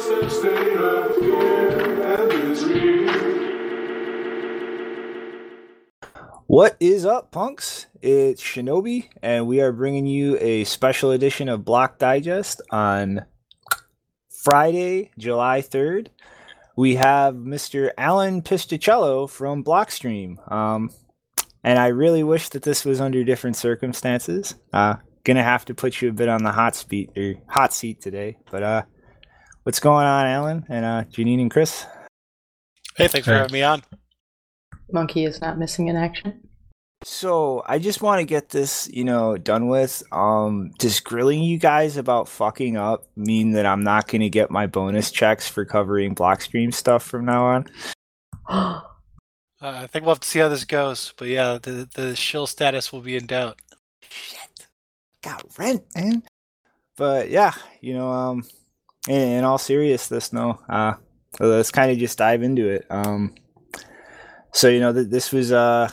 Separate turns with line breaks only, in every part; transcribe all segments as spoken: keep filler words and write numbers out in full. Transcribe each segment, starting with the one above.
constant state of fear and misery.
What is up, punks? It's Shinobi, and we are bringing you a special edition of Block Digest on Friday, July third. We have Mister Alan Piscicello from Blockstream. Um, and I really wish that this was under different circumstances. Uh, gonna have to put you a bit on the hot seat or hot seat today. But uh, what's going on, Alan and uh, Janine and Chris?
Hey, thanks for having me on.
Monkey is not missing in action.
So I just want to get this, you know, done with. Um, does grilling you guys about fucking up mean that I'm not going to get my bonus checks for covering Blockstream stuff from now on?
uh, I think we'll have to see how this goes. But yeah, the the shill status will be in doubt.
Shit, got rent, man. But yeah, you know, um, in, in all seriousness, no. Uh, so let's kind of just dive into it. Um. So, you know, th- this was uh,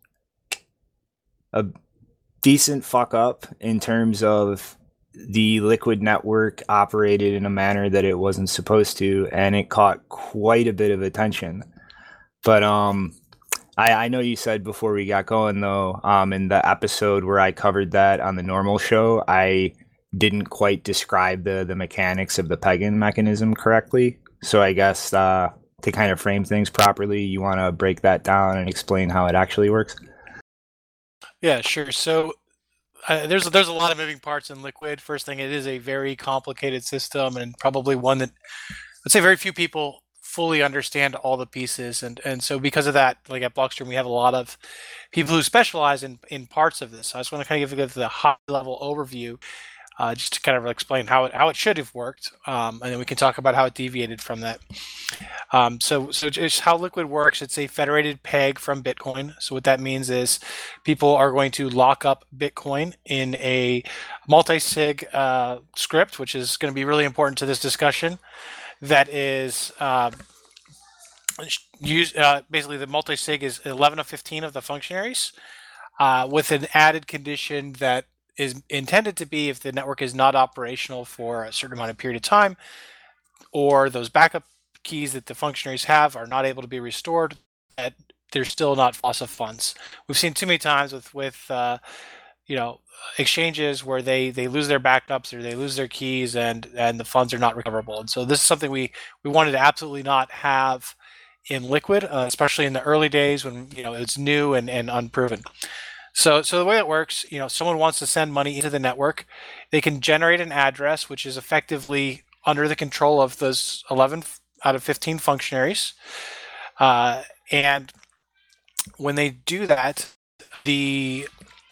a decent fuck up in terms of the Liquid network operated in a manner that it wasn't supposed to, and it caught quite a bit of attention. But um, I, I know you said before we got going, though, um, in the episode where I covered that on the normal show, I didn't quite describe the, the mechanics of the Pagan mechanism correctly. So I guess... Uh, to kind of frame things properly, you want to break that down and explain how it actually works?
Yeah, sure. So uh, there's there's a lot of moving parts in Liquid. First thing, it is a very complicated system, and probably one that I'd say very few people fully understand all the pieces. And and so because of that, like at Blockstream, we have a lot of people who specialize in in parts of this. So I just want to kind of give the high level overview. Uh, just to kind of explain how it how it should have worked, um, and then we can talk about how it deviated from that. Um, so, so just how Liquid works, it's a federated peg from Bitcoin. So what that means is people are going to lock up Bitcoin in a multi-sig uh, script, which is going to be really important to this discussion. That is uh, use uh, basically the multi-sig is eleven of fifteen of the functionaries, uh, with an added condition that is intended to be if the network is not operational for a certain amount of period of time, or those backup keys that the functionaries have are not able to be restored, that they're still not loss of funds. We've seen too many times with with uh, you know exchanges where they they lose their backups or they lose their keys and and the funds are not recoverable. And so this is something we we wanted to absolutely not have in Liquid, uh, especially in the early days when you know it's new and and unproven. So, so the way it works, you know, someone wants to send money into the network, they can generate an address, which is effectively under the control of those eleven out of fifteen functionaries. Uh, and when they do that, the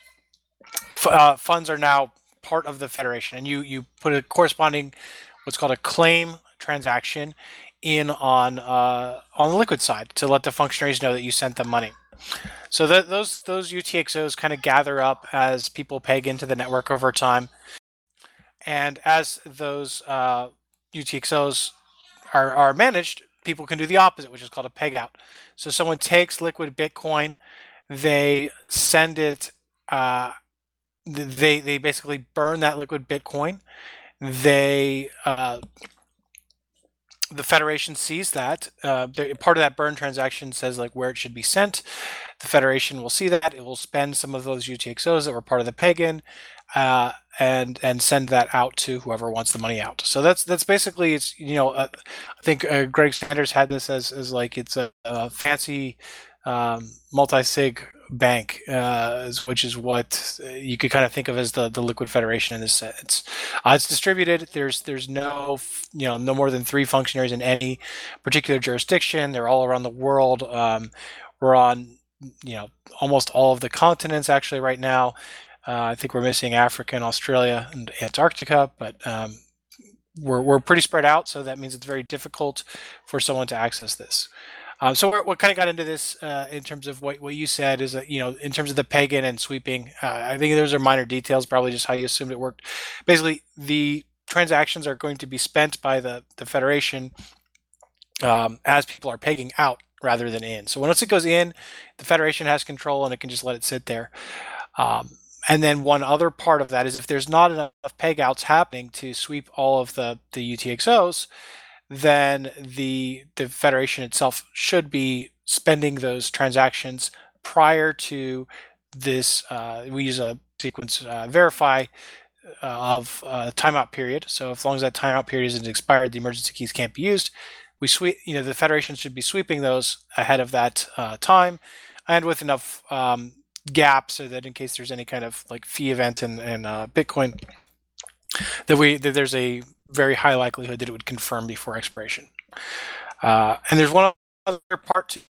uh, funds are now part of the federation, and you you put a corresponding, what's called a claim transaction, in on uh, on the Liquid side to let the functionaries know that you sent them money. So that those those U T X Os kind of gather up as people peg into the network over time, and as those uh, U T X Os are, are managed, people can do the opposite, which is called a peg out. So someone takes Liquid Bitcoin, they send it, uh, they they basically burn that Liquid Bitcoin. They uh, the Federation sees that. Uh, part of that burn transaction says like where it should be sent. The Federation will see that. It will spend some of those U T X Os that were part of the pagan, uh, and and send that out to whoever wants the money out. So that's that's basically it's you know uh, I think uh, Greg Sanders had this as as like it's a, a fancy um, multi-sig bank, uh, which is what you could kind of think of as the, the Liquid Federation in this sense. Uh, it's distributed. There's there's no you know no more than three functionaries in any particular jurisdiction. They're all around the world. Um, we're on you know almost all of the continents actually right now. Uh, I think we're missing Africa and Australia and Antarctica, but um, we're we're pretty spread out. So that means it's very difficult for someone to access this. Um, so what, what kind of got into this uh, in terms of what, what you said is that, you know, in terms of the pagan and sweeping, uh, I think those are minor details, probably just how you assumed it worked. Basically, the transactions are going to be spent by the, the Federation um, as people are pegging out rather than in. So once it goes in, the Federation has control and it can just let it sit there. Um, and then one other part of that is if there's not enough peg outs happening to sweep all of the, the U T X Os, then the the Federation itself should be spending those transactions prior to this. Uh, we use a sequence uh, verify uh, of uh, timeout period. So as long as that timeout period isn't expired, the emergency keys can't be used. We sweep, you know, the Federation should be sweeping those ahead of that uh, time, and with enough um, gap so that in case there's any kind of like fee event in, in uh, Bitcoin, that we that there's a very high likelihood that it would confirm before expiration. Uh, and there's one other part to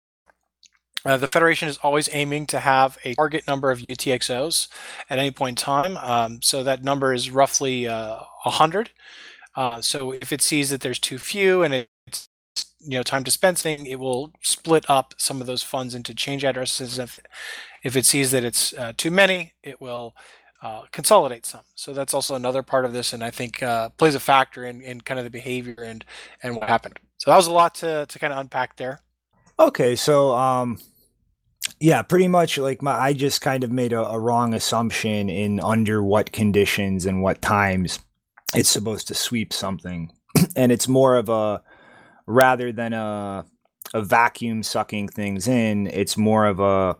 Uh, the Federation is always aiming to have a target number of U T X Os at any point in time. Um, so that number is roughly uh, one hundred. Uh, so if it sees that there's too few and it's you know time dispensing, it will split up some of those funds into change addresses. If, if it sees that it's uh, too many, it will uh, consolidate some. So that's also another part of this, and I think uh, plays a factor in, in kind of the behavior and, and what happened. So that was a lot to, to kind of unpack there.
Okay, so um, yeah, pretty much like my, I just kind of made a, a wrong assumption in under what conditions and what times it's supposed to sweep something, and it's more of a rather than a a vacuum sucking things in, it's more of a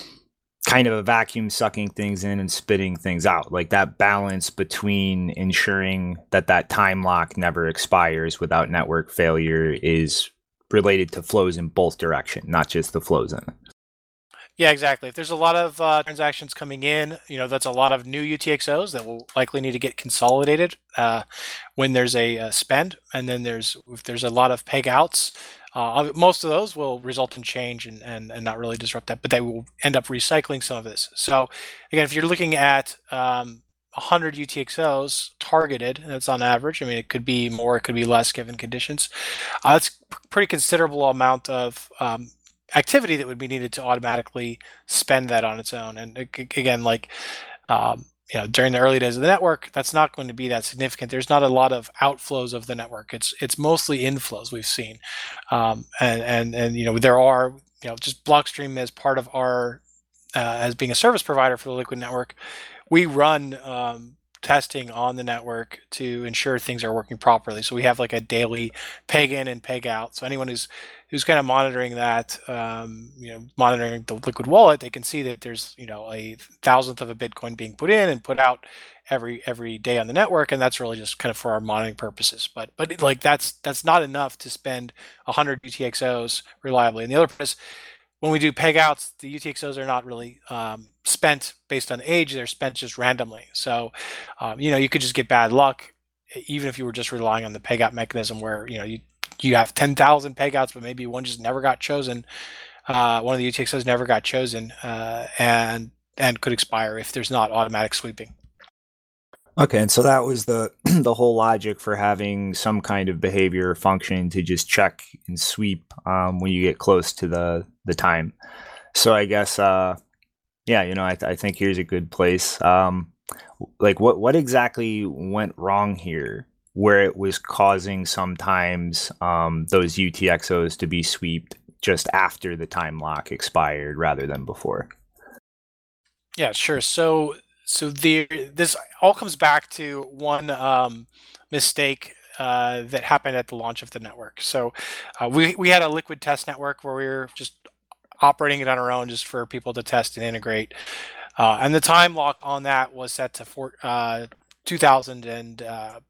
kind of a vacuum sucking things in and spitting things out, like that balance between ensuring that that time lock never expires without network failure is related to flows in both directions, not just the flows in.
Yeah, exactly. If there's a lot of uh, transactions coming in, you know, that's a lot of new U T X Os that will likely need to get consolidated uh, when there's a, a spend. And then there's if there's a lot of peg outs, uh, most of those will result in change and, and, and not really disrupt that, but they will end up recycling some of this. So again, if you're looking at um, one hundred U T X Os targeted, and that's on average. I mean, it could be more, it could be less given conditions. Uh, that's a pretty considerable amount of um, activity that would be needed to automatically spend that on its own. And again, like um, you know, during the early days of the network, that's not going to be that significant. There's not a lot of outflows of the network. It's it's mostly inflows we've seen, um, and and and you know there are you know just Blockstream as part of our uh, as being a service provider for the Liquid network. We run um, testing on the network to ensure things are working properly. So we have like a daily peg in and peg out. So anyone who's who's kind of monitoring that, um, you know, monitoring the Liquid wallet, they can see that there's you know a thousandth of a Bitcoin being put in and put out every every day on the network, and that's really just kind of for our monitoring purposes. But but like that's that's not enough to spend one hundred U T X Os reliably. And the other part is, when we do peg outs, the U T X Os are not really um, spent based on age, they're spent just randomly. So, um, you know, you could just get bad luck, even if you were just relying on the peg out mechanism where, you know, you, you have ten thousand peg outs, but maybe one just never got chosen. Uh, one of the U T X Os never got chosen uh, and, and could expire if there's not automatic sweeping.
Okay, and so that was the the whole logic for having some kind of behavior function to just check and sweep um, when you get close to the the time. So I guess, uh, yeah, you know, I, th- I think here's a good place. Um, like, what what exactly went wrong here, where it was causing sometimes um, those U T X Os to be swept just after the time lock expired rather than before?
Yeah, sure. So. So the this all comes back to one um, mistake uh, that happened at the launch of the network. So uh, we we had a Liquid test network where we were just operating it on our own, just for people to test and integrate. Uh, and the time lock on that was set to four, uh, two thousand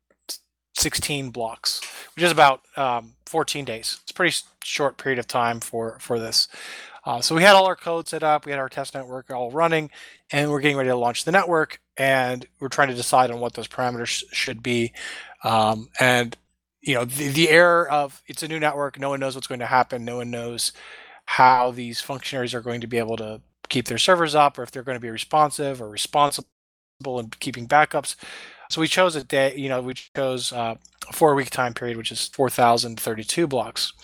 sixteen blocks, which is about um, fourteen days. It's a pretty short period of time for for this. Uh, so we had all our code set up, we had our test network all running, and we're getting ready to launch the network, and we're trying to decide on what those parameters should be. Um, and you know, the, the error of it's a new network, no one knows what's going to happen, no one knows how these functionaries are going to be able to keep their servers up, or if they're going to be responsive or responsible in keeping backups. So we chose a day, you know, we chose uh, a four-week time period, which is four thousand thirty-two blocks.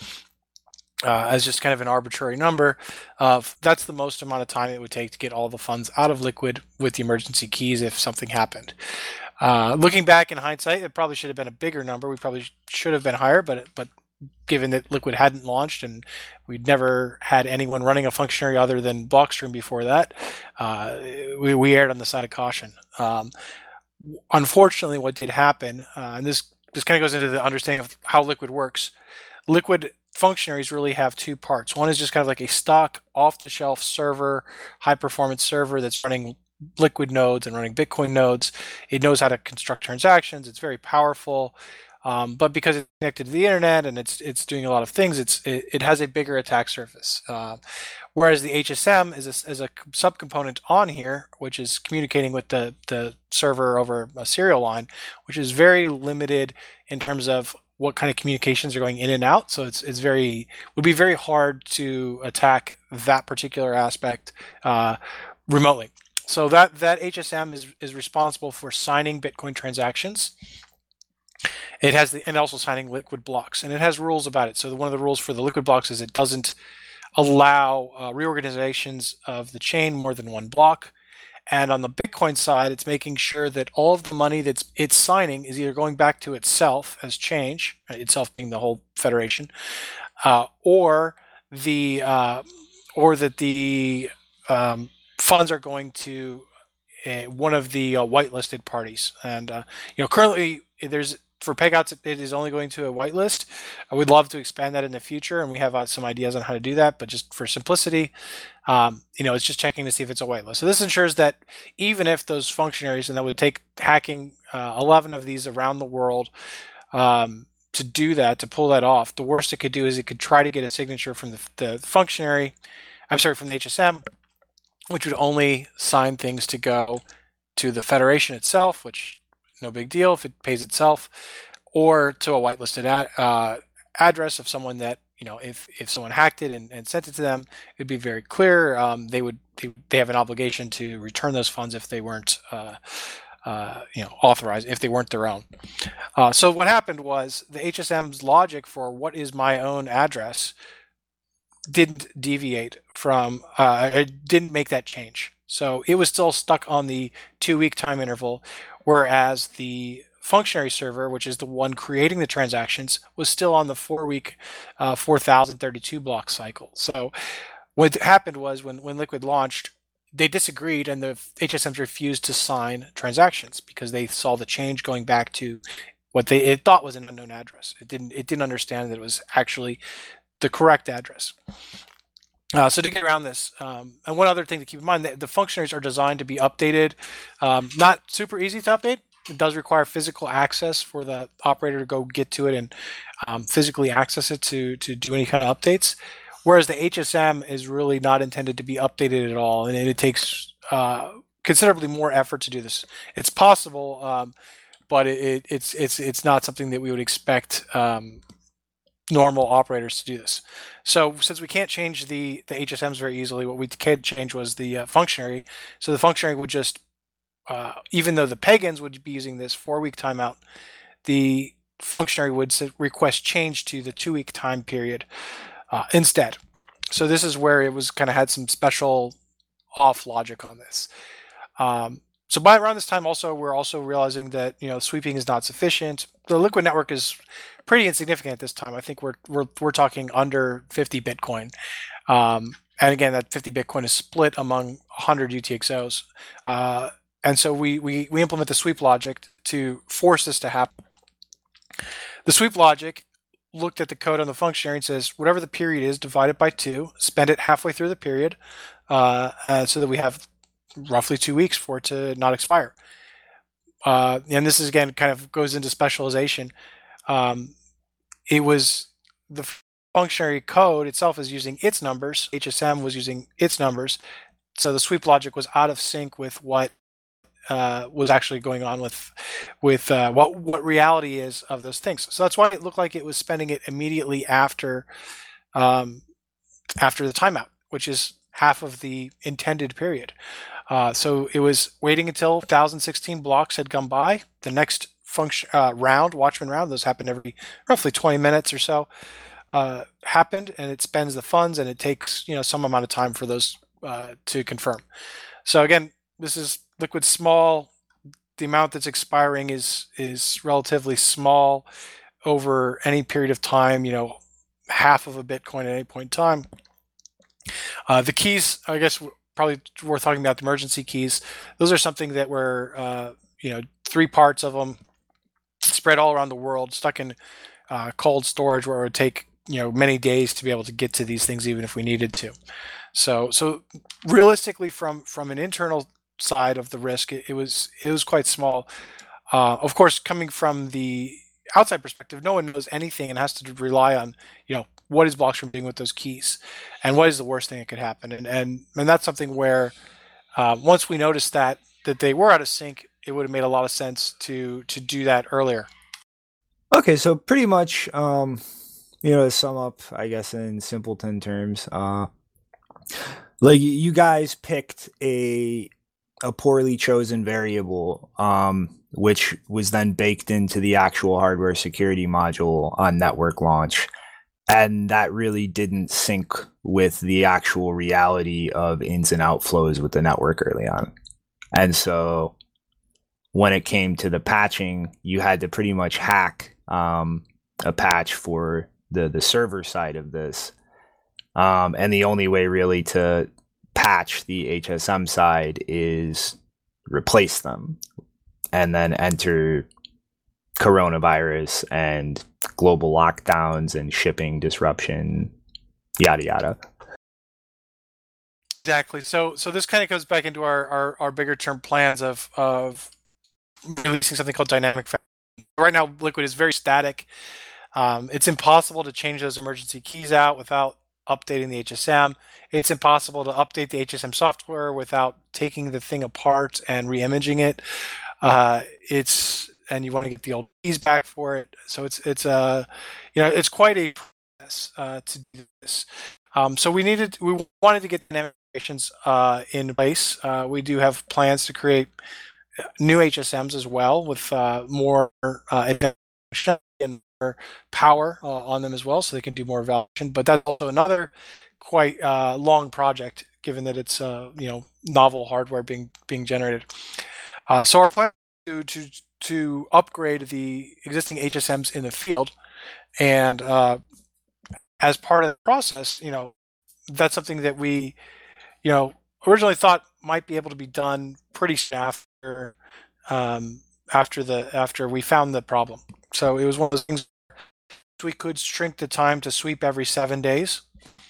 Uh, as just kind of an arbitrary number of that's the most amount of time it would take to get all the funds out of Liquid with the emergency keys if something happened. Uh, looking back in hindsight, it probably should have been a bigger number. We probably should have been higher, but but given that Liquid hadn't launched and we'd never had anyone running a functionary other than Blockstream before that, uh, we, we erred on the side of caution. Um, unfortunately, what did happen, uh, and this this kind of goes into the understanding of how Liquid works. Liquid functionaries really have two parts. One is just kind of like a stock off-the-shelf server, high-performance server that's running Liquid nodes and running Bitcoin nodes. It knows how to construct transactions. It's very powerful, um, but because it's connected to the internet and it's it's doing a lot of things, it's it, it has a bigger attack surface. Uh, whereas the H S M is a, is a subcomponent on here, which is communicating with the the server over a serial line, which is very limited in terms of what kind of communications are going in and out. So it's it's very would be very hard to attack that particular aspect uh, remotely. So that that H S M is is responsible for signing Bitcoin transactions. It has the and also signing Liquid blocks, and it has rules about it. So the, one of the rules for the Liquid blocks is it doesn't allow uh, reorganizations of the chain more than one block. And on the Bitcoin side, it's making sure that all of the money that's it's signing is either going back to itself as change, itself being the whole federation, uh, or the uh, or that the um, funds are going to uh, one of the uh, whitelisted parties. And uh, you know, currently there's for pegouts it is only going to a whitelist. I would love to expand that in the future, and we have uh, some ideas on how to do that. But just for simplicity, um, you know, it's just checking to see if it's a whitelist. So this ensures that even if those functionaries, and that would take hacking uh, eleven of these around the world um, to do that, to pull that off, the worst it could do is it could try to get a signature from the, the functionary. I'm sorry, from the H S M, which would only sign things to go to the federation itself, which no big deal if it pays itself, or to a whitelisted ad, uh, address of someone that, you know, if, if someone hacked it and, and sent it to them, it'd be very clear. Um, they would they, they have an obligation to return those funds if they weren't uh, uh, you know, authorized, if they weren't their own. Uh, so what happened was the H S M's logic for what is my own address didn't deviate from, uh, it didn't make that change. So it was still stuck on the two-week time interval, whereas the functionary server, which is the one creating the transactions, was still on the four-week, uh, four thousand thirty-two block cycle. So what happened was when, when Liquid launched, they disagreed, and the H S Ms refused to sign transactions because they saw the change going back to what they it thought was an unknown address. It didn't it didn't understand that it was actually the correct address. Uh, so to get around this, um, and one other thing to keep in mind, the, the functionaries are designed to be updated. Um, not super easy to update. It does require physical access for the operator to go get to it and um, physically access it to, to do any kind of updates. Whereas the H S M is really not intended to be updated at all, and it, it takes uh, considerably more effort to do this. It's possible, um, but it, it, it's it's it's not something that we would expect um, normal operators to do this. So since we can't change the the H S Ms very easily, what we could change was the uh, functionary. So the functionary would just, uh, even though the pagans would be using this four-week timeout, the functionary would request change to the two-week time period uh, instead. So this is where it was kind of had some special off logic on this. Um, so by around this time, also we're also realizing that, you know, sweeping is not sufficient. The Liquid network is pretty insignificant at this time. I think we're we're we're talking under fifty Bitcoin, um, and again, that fifty Bitcoin is split among one hundred U T X Os, uh, and so we we we implement the sweep logic to force this to happen. The sweep logic looked at the code on the functionary and says whatever the period is, divide it by two, spend it halfway through the period, uh, uh, so that we have roughly two weeks for it to not expire. Uh, and this is again kind of goes into specialization. Um, it was the functionary code itself is using its numbers. H S M was using its numbers. So the sweep logic was out of sync with what uh, was actually going on with with uh, what what reality is of those things. So that's why it looked like it was spending it immediately after um, after the timeout, which is half of the intended period. Uh, so it was waiting until one thousand sixteen blocks had gone by. The next function uh, round, Watchman round, those happen every roughly twenty minutes or so, uh, happened, and it spends the funds, and it takes, you know, some amount of time for those uh, to confirm. So again, this is Liquid small. The amount that's expiring is is relatively small over any period of time. You know, half of a Bitcoin at any point in time. Uh, the keys, I guess, probably worth talking about the emergency keys. Those are something that were, uh, you know, three parts of them. spread all around the world, stuck in uh, cold storage where it would take you know many days to be able to get to these things, even if we needed to. So, so realistically, from from an internal side of the risk, it, it was it was quite small. Uh, of course, coming from the outside perspective, no one knows anything and has to rely on, you know, what is Blockstream doing with those keys, and what is the worst thing that could happen, and and and that's something where uh, once we noticed that that they were out of sync, it would have made a lot of sense to to do that earlier.
Okay, so pretty much, um, you know, to sum up, I guess in simpleton terms, uh, like you guys picked a a poorly chosen variable, um, which was then baked into the actual hardware security module on network launch. And that really didn't sync with the actual reality of ins and outflows with the network early on. And so when it came to the patching, you had to pretty much hack um, a patch for the, the server side of this. Um, and the only way really to patch the H S M side is replace them and then enter coronavirus and global lockdowns and shipping disruption, yada yada.
Exactly. So so this kind of goes back into our, our, our bigger term plans of of releasing something called dynamic federation. Right now, Liquid is very static. Um, it's impossible to change those emergency keys out without updating the H S M. It's impossible to update the H S M software without taking the thing apart and re-imaging it. Uh, it's and you want to get the old keys back for it. So it's it's a uh, you know it's quite a process uh, to do this. Um, so we needed we wanted to get dynamic federations uh, in place. Uh, we do have plans to create new H S Ms as well with uh, more uh, and more power uh, on them as well, so they can do more validation. But that's also another quite uh, long project, given that it's uh, you know novel hardware being being generated. Uh, so our plan is to, to to upgrade the existing H S Ms in the field, and uh, as part of the process, you know, that's something that we, you know, originally thought might be able to be done pretty soon after um, after the after we found the problem. So it was one of those things we could shrink the time to sweep every seven days,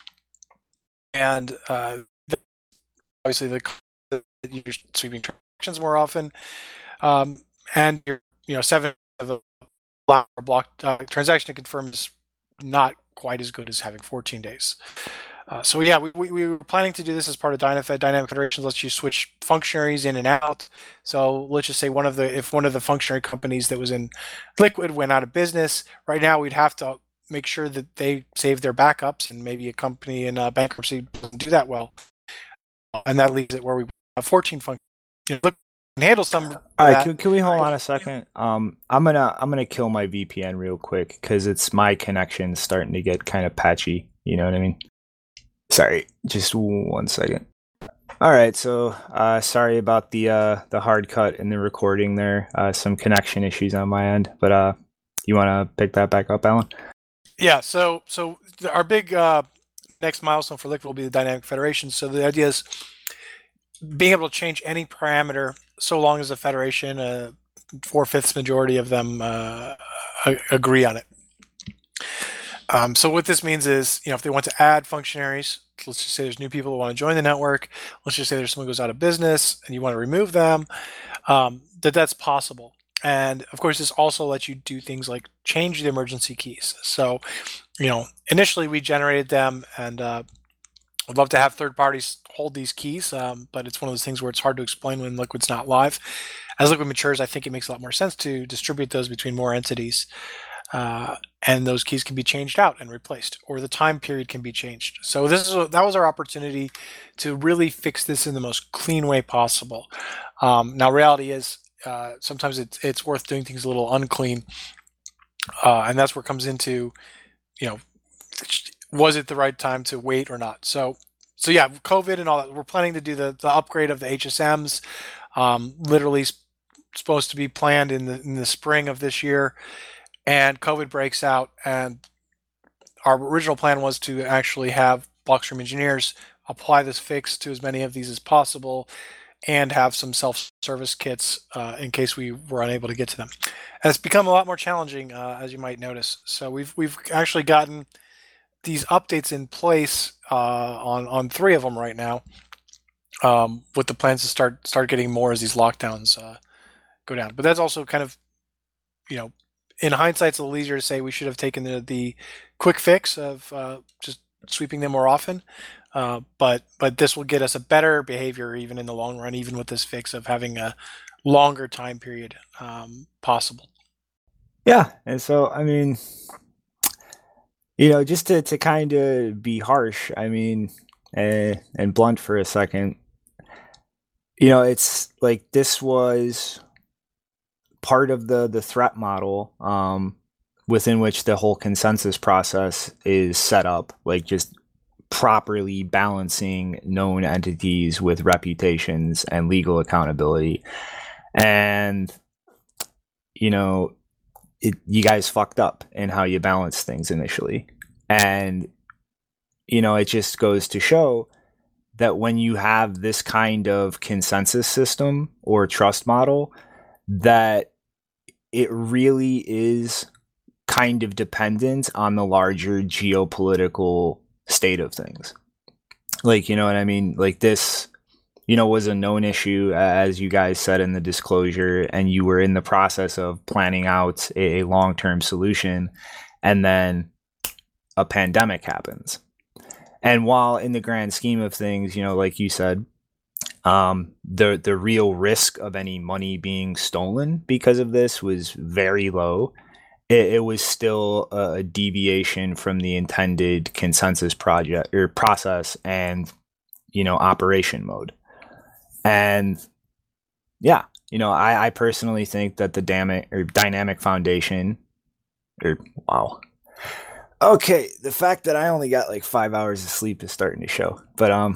and uh, obviously the, the you're sweeping transactions more often, um, and you're you know seven of the block uh, transaction to confirm is not quite as good as having fourteen days. Uh, so yeah, we, we, we were planning to do this as part of DynaFed. Dynamic Federations lets you switch functionaries in and out. So let's just say one of the if one of the functionary companies that was in Liquid went out of business, right now we'd have to make sure that they save their backups, and maybe a company in uh, bankruptcy doesn't do that well, and that leaves it where we have fourteen functions. You know, Liquid can handle some.
All right, can, can we hold on a second? Um, I'm gonna I'm gonna kill my V P N real quick because it's my connection starting to get kind of patchy. You know what I mean? Sorry, just one second. All right, so uh, sorry about the uh, the hard cut in the recording there. Uh, some connection issues on my end, but uh, you want to pick that back up, Alan?
Yeah. So so our big uh, next milestone for Liquid will be the Dynamic Federation. So the idea is being able to change any parameter so long as the Federation, uh, four-fifths majority of them uh, agree on it. Um, so what this means is, you know, if they want to add functionaries, let's just say there's new people who want to join the network. Let's just say there's someone who goes out of business and you want to remove them, um, that that's possible. And of course, this also lets you do things like change the emergency keys. So, you know, initially we generated them, and uh, I'd love to have third parties hold these keys, um, but it's one of those things where it's hard to explain when Liquid's not live. As Liquid matures, I think it makes a lot more sense to distribute those between more entities. Uh, and those keys can be changed out and replaced, or the time period can be changed. So this is that was our opportunity to really fix this in the most clean way possible. Um, now, reality is uh, sometimes it's it's worth doing things a little unclean, uh, and that's where it comes into, you know, was it the right time to wait or not? So, so yeah, COVID and all that. We're planning to do the the upgrade of the H S Ms. Um, literally supposed to be planned in the in the spring of this year. And COVID breaks out, and our original plan was to actually have Blockstream engineers apply this fix to as many of these as possible, and have some self-service kits uh, in case we were unable to get to them. And it's become a lot more challenging, uh, as you might notice. So we've we've actually gotten these updates in place uh, on on three of them right now, um, with the plans to start start getting more as these lockdowns uh, go down. But that's also kind of, you know, in hindsight, it's a little easier to say we should have taken the the quick fix of uh, just sweeping them more often. Uh, but but this will get us a better behavior even in the long run, even with this fix of having a longer time period um, possible.
Yeah, and so I mean, you know, just to to kind of be harsh, I mean, uh, and blunt for a second, you know, it's like this was part of the the threat model um, within which the whole consensus process is set up, like just properly balancing known entities with reputations and legal accountability. And, you know, it, you guys fucked up in how you balanced things initially. And, you know, it just goes to show that when you have this kind of consensus system or trust model, that it really is kind of dependent on the larger geopolitical state of things. Like, you know what I mean? Like this, you know, was a known issue, as you guys said in the disclosure, and you were in the process of planning out a, a long-term solution, and then a pandemic happens. And while in the grand scheme of things, you know, like you said, um, the the real risk of any money being stolen because of this was very low. It, it was still a deviation from the intended consensus project or process and, you know, operation mode. And yeah, you know, I, I personally think that the dynamic or dynamic foundation or wow. Okay, the fact that I only got like five hours of sleep is starting to show. But um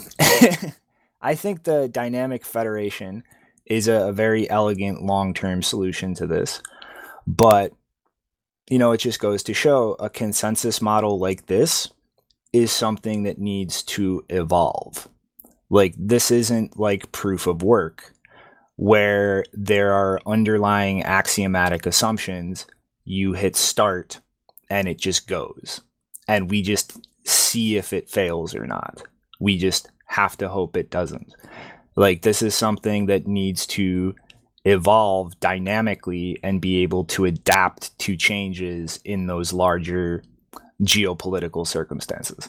I think the dynamic federation is a, a very elegant long-term solution to this. But you know, it just goes to show a consensus model like this is something that needs to evolve. Like, this isn't like proof of work where there are underlying axiomatic assumptions. You hit start and it just goes. And we just see if it fails or not. We just have to hope it doesn't. Like, this is something that needs to evolve dynamically and be able to adapt to changes in those larger geopolitical circumstances.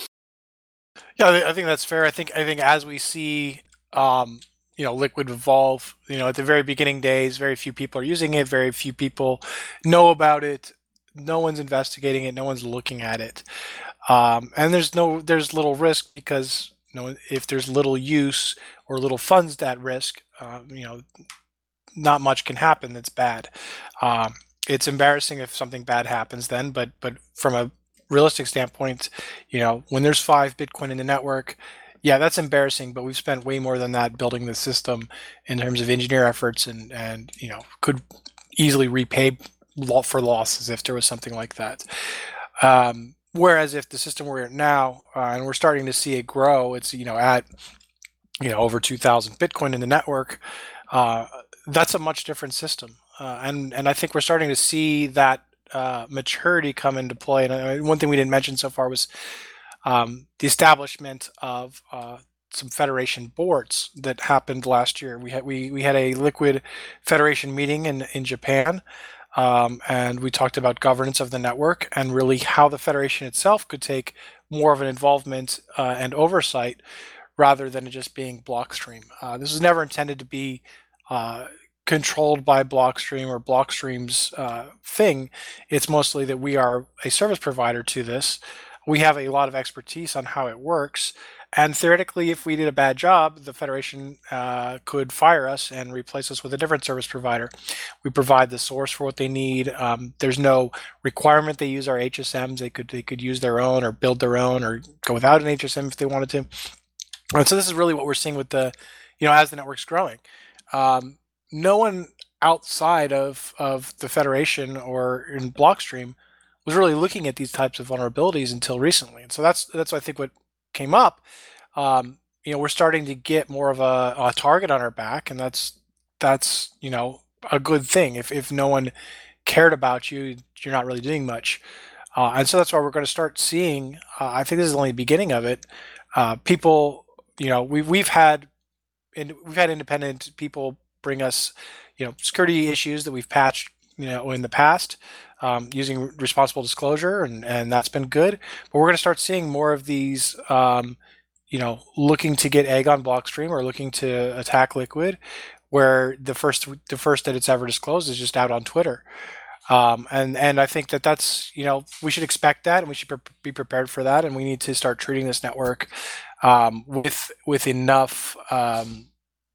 Yeah, I think that's fair. I think I think as we see, um, you know, Liquid evolve, you know, at the very beginning days, very few people are using it. Very few people know about it. No one's investigating it. No one's looking at it. Um, and there's no, there's little risk because, you know, if there's little use or little funds at risk, uh, you know, not much can happen that's bad. Um, it's embarrassing if something bad happens then, but but from a realistic standpoint, you know, when there's five Bitcoin in the network, yeah, that's embarrassing, but we've spent way more than that building the system in terms of engineer efforts and, and you know, could easily repay for losses if there was something like that. Um, whereas if the system we're in now, uh, and we're starting to see it grow, it's, you know, at, you know, over two thousand Bitcoin in the network, uh, that's a much different system. Uh, and, and I think we're starting to see that uh, maturity come into play. And uh, one thing we didn't mention so far was um, the establishment of uh, some federation boards that happened last year. We had we, we had a Liquid Federation meeting in, in Japan, um, and we talked about governance of the network and really how the federation itself could take more of an involvement uh, and oversight rather than it just being Blockstream. Uh, this was never intended to be uh, controlled by Blockstream or Blockstream's uh, thing. It's mostly that we are a service provider to this. We have a lot of expertise on how it works. And theoretically, if we did a bad job, the Federation uh, could fire us and replace us with a different service provider. We provide the source for what they need. Um, there's no requirement they use our H S Ms. They could they could use their own or build their own or go without an H S M if they wanted to. And so this is really what we're seeing with the, you know, as the network's growing. Um, no one outside of, of the Federation or in Blockstream was really looking at these types of vulnerabilities until recently. And so that's that's I think what came up. Um, you know, we're starting to get more of a, a target on our back, and that's that's you know a good thing. If if no one cared about you, you're not really doing much, uh, and so that's why we're going to start seeing. Uh, I think this is only the beginning of it. Uh, people, you know, we've we've had and we've had independent people bring us, you know, security issues that we've patched, you know, in the past, um, using responsible disclosure, and and that's been good. But we're going to start seeing more of these, um, you know, looking to get egg on Blockstream or looking to attack Liquid, where the first the first that it's ever disclosed is just out on Twitter. Um, and and I think that that's, you know, we should expect that, and we should pre- be prepared for that, and we need to start treating this network um, with with enough um,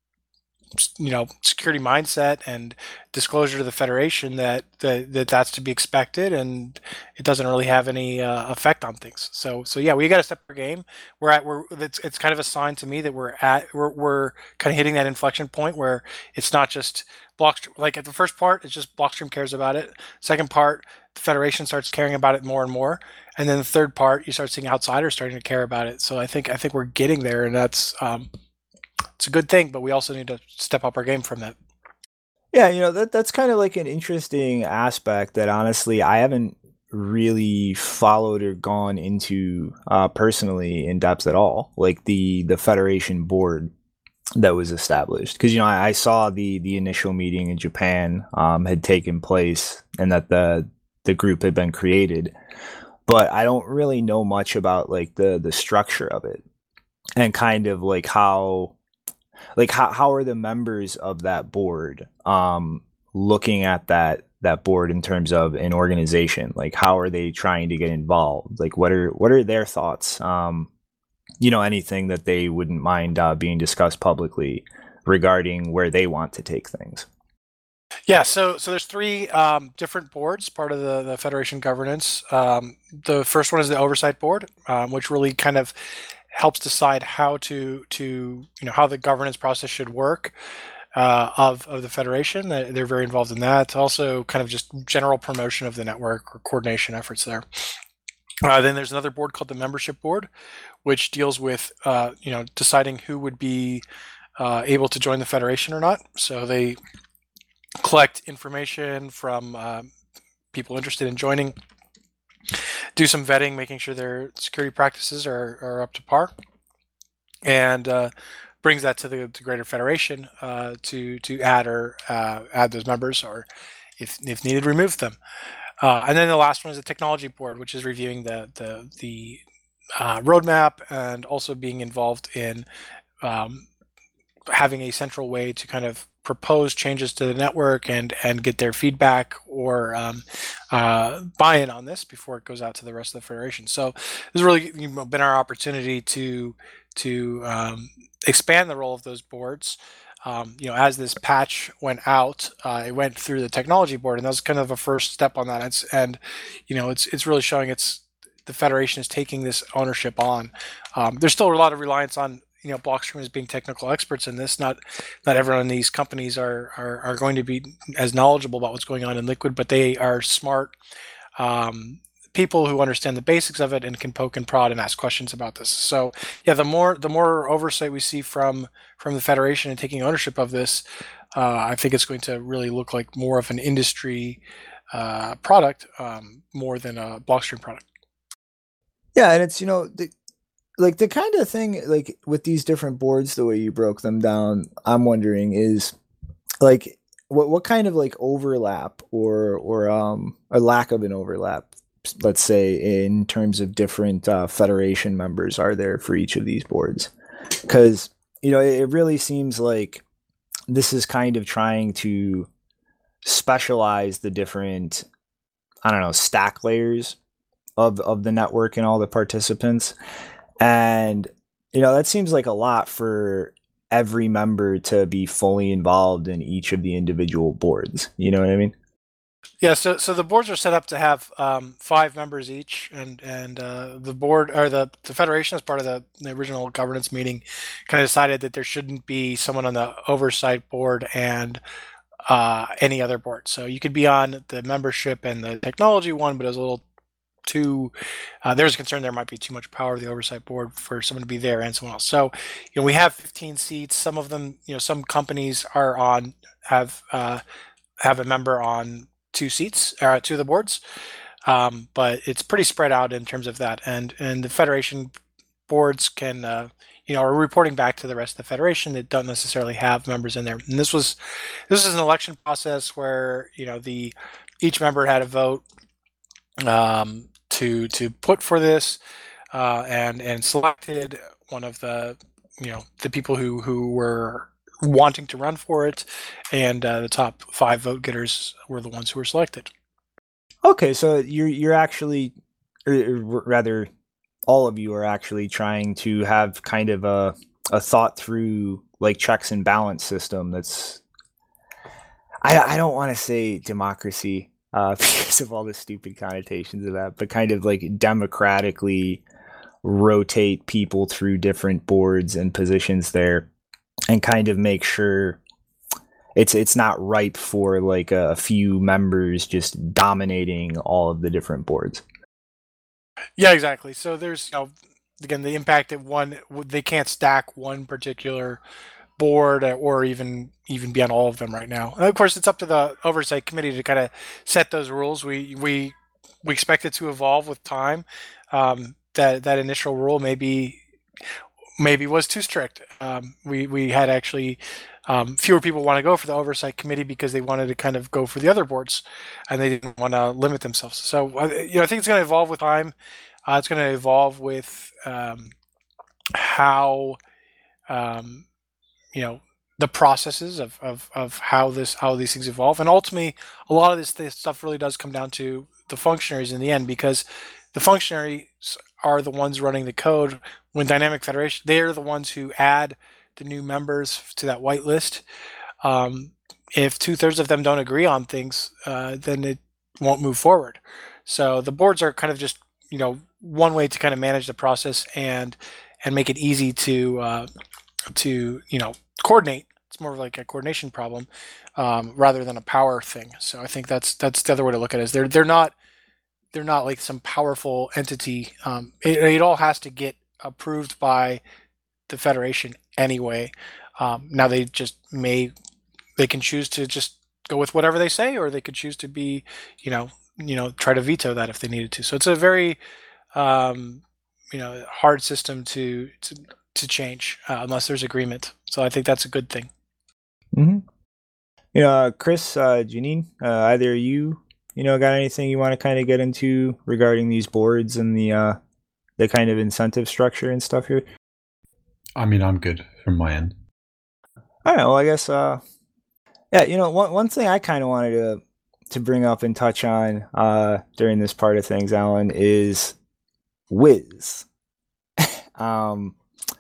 you know security mindset and disclosure to the Federation that that, that that's to be expected, and it doesn't really have any uh, effect on things. So so yeah, we got to step our game. We're at we're it's it's kind of a sign to me that we're at we're we're kind of hitting that inflection point where it's not just Blockstream. Like at the first part, it's just Blockstream cares about it. Second part, the Federation starts caring about it more and more, and then the third part, you start seeing outsiders starting to care about it. So I think I think we're getting there, and that's um, it's a good thing. But we also need to step up our game from that.
Yeah, you know, that that's kind of like an interesting aspect that honestly I haven't really followed or gone into uh, personally in depth at all. Like the the Federation board that was established, because you know I, I saw the the initial meeting in Japan um, had taken place and that the the group had been created, but I don't really know much about like the the structure of it and kind of like how like how, how are the members of that board um looking at that that board in terms of an organization. Like how are they trying to get involved, like what are what are their thoughts, um you know, anything that they wouldn't mind uh, being discussed publicly regarding where they want to take things.
Yeah, so so there's three um, different boards, part of the, the Federation governance. Um, the first one is the oversight board, um, which really kind of helps decide how to to you know how the governance process should work uh, of of the Federation. They- They're very involved in that. Also, kind of just general promotion of the network or coordination efforts there. Uh, then there's another board called the membership board, which deals with uh, you know deciding who would be uh, able to join the Federation or not. So they collect information from uh, people interested in joining, do some vetting, making sure their security practices are, are up to par, and uh, brings that to the to greater Federation uh, to to add or uh, add those members, or if if needed, remove them. Uh, and then the last one is the technology board, which is reviewing the the the uh, roadmap and also being involved in um, having a central way to kind of propose changes to the network and and get their feedback or um, uh, buy-in on this before it goes out to the rest of the Federation. So this has really you know, been our opportunity to to um, expand the role of those boards. Um, you know, as this patch went out, uh, it went through the technology board, and that was kind of a first step on that. It's, and you know, it's it's really showing it's the Federation is taking this ownership on. Um, there's still a lot of reliance on you know Blockstream as being technical experts in this. Not not everyone in these companies are are, are going to be as knowledgeable about what's going on in Liquid, but they are smart um, people who understand the basics of it and can poke and prod and ask questions about this. So yeah, the more the more oversight we see from from the Federation and taking ownership of this, uh, I think it's going to really look like more of an industry uh, product um, more than a Blockstream product.
Yeah, and it's you know the, like the kind of thing like with these different boards, the way you broke them down, I'm wondering is like what what kind of like overlap or or um a lack of an overlap, let's say, in terms of different uh, Federation members are there for each of these boards? Because you know it, it really seems like this is kind of trying to specialize the different, I don't know, stack layers of of the network and all the participants. And you know that seems like a lot for every member to be fully involved in each of the individual boards. You know what I mean?
Yeah, so so the boards are set up to have um, five members each, and and uh, the board or the, the Federation, as part of the, the original governance meeting, kind of decided that there shouldn't be someone on the oversight board and uh, any other board. So you could be on the membership and the technology one, but it was a little too. Uh, there's a concern there might be too much power of the oversight board for someone to be there and someone else. So, you know, we have fifteen seats. Some of them, you know, some companies are on have uh, have a member on two seats, uh, two of the boards, um, but it's pretty spread out in terms of that. And and the federation boards can, uh, you know, are reporting back to the rest of the federation that don't necessarily have members in there. And this was this is an election process where, you know, the each member had a vote um, to to put for this, uh, and and selected one of the, you know, the people who who were wanting to run for it, and uh, the top five vote getters were the ones who were selected.
Okay, so you're you're actually, or, or rather, all of you are actually trying to have kind of a a thought through like checks and balance system. That's I I don't want to say democracy uh, because of all the stupid connotations of that, but kind of like democratically rotate people through different boards and positions there, and kind of make sure it's it's not ripe for like a few members just dominating all of the different boards.
Yeah, exactly. So there's, you know, again, the impact that one, they can't stack one particular board or even even be on all of them right now. And of course, it's up to the oversight committee to kind of set those rules. We we we expect it to evolve with time. Um, that that initial rule maybe maybe was too strict. Um, we we had actually um, fewer people want to go for the oversight committee because they wanted to kind of go for the other boards, and they didn't want to limit themselves. So uh, you know, I think it's going to evolve with time. Uh, it's going to evolve with um, how um, you know, the processes of, of, of how this how these things evolve, and ultimately, a lot of this, this stuff really does come down to the functionaries in the end, because the functionaries are the ones running the code. When Dynamic Federation, they are the ones who add the new members to that white list. Um, if two thirds of them don't agree on things, uh, then it won't move forward. So the boards are kind of just, you know, one way to kind of manage the process and and make it easy to uh, to you know coordinate. It's more of like a coordination problem um, rather than a power thing. So I think that's that's the other way to look at it. Is they're they're not they're not like some powerful entity. Um, it, it all has to get approved by the federation anyway. Um, now they just may they can choose to just go with whatever they say, or they could choose to be, you know, you know, try to veto that if they needed to. So it's a very, um, you know, hard system to to, to change uh, unless there's agreement. So I think that's a good thing.
Mm-hmm. You know, uh, Chris, uh, Janine, uh, either you, you know, got anything you want to kind of get into regarding these boards and the uh, the kind of incentive structure and stuff here?
I mean, I'm good from my end.
All right. Well, I guess, uh, yeah, you know, one one thing I kind of wanted to to bring up and touch on uh, during this part of things, Alan, is Wiz. um,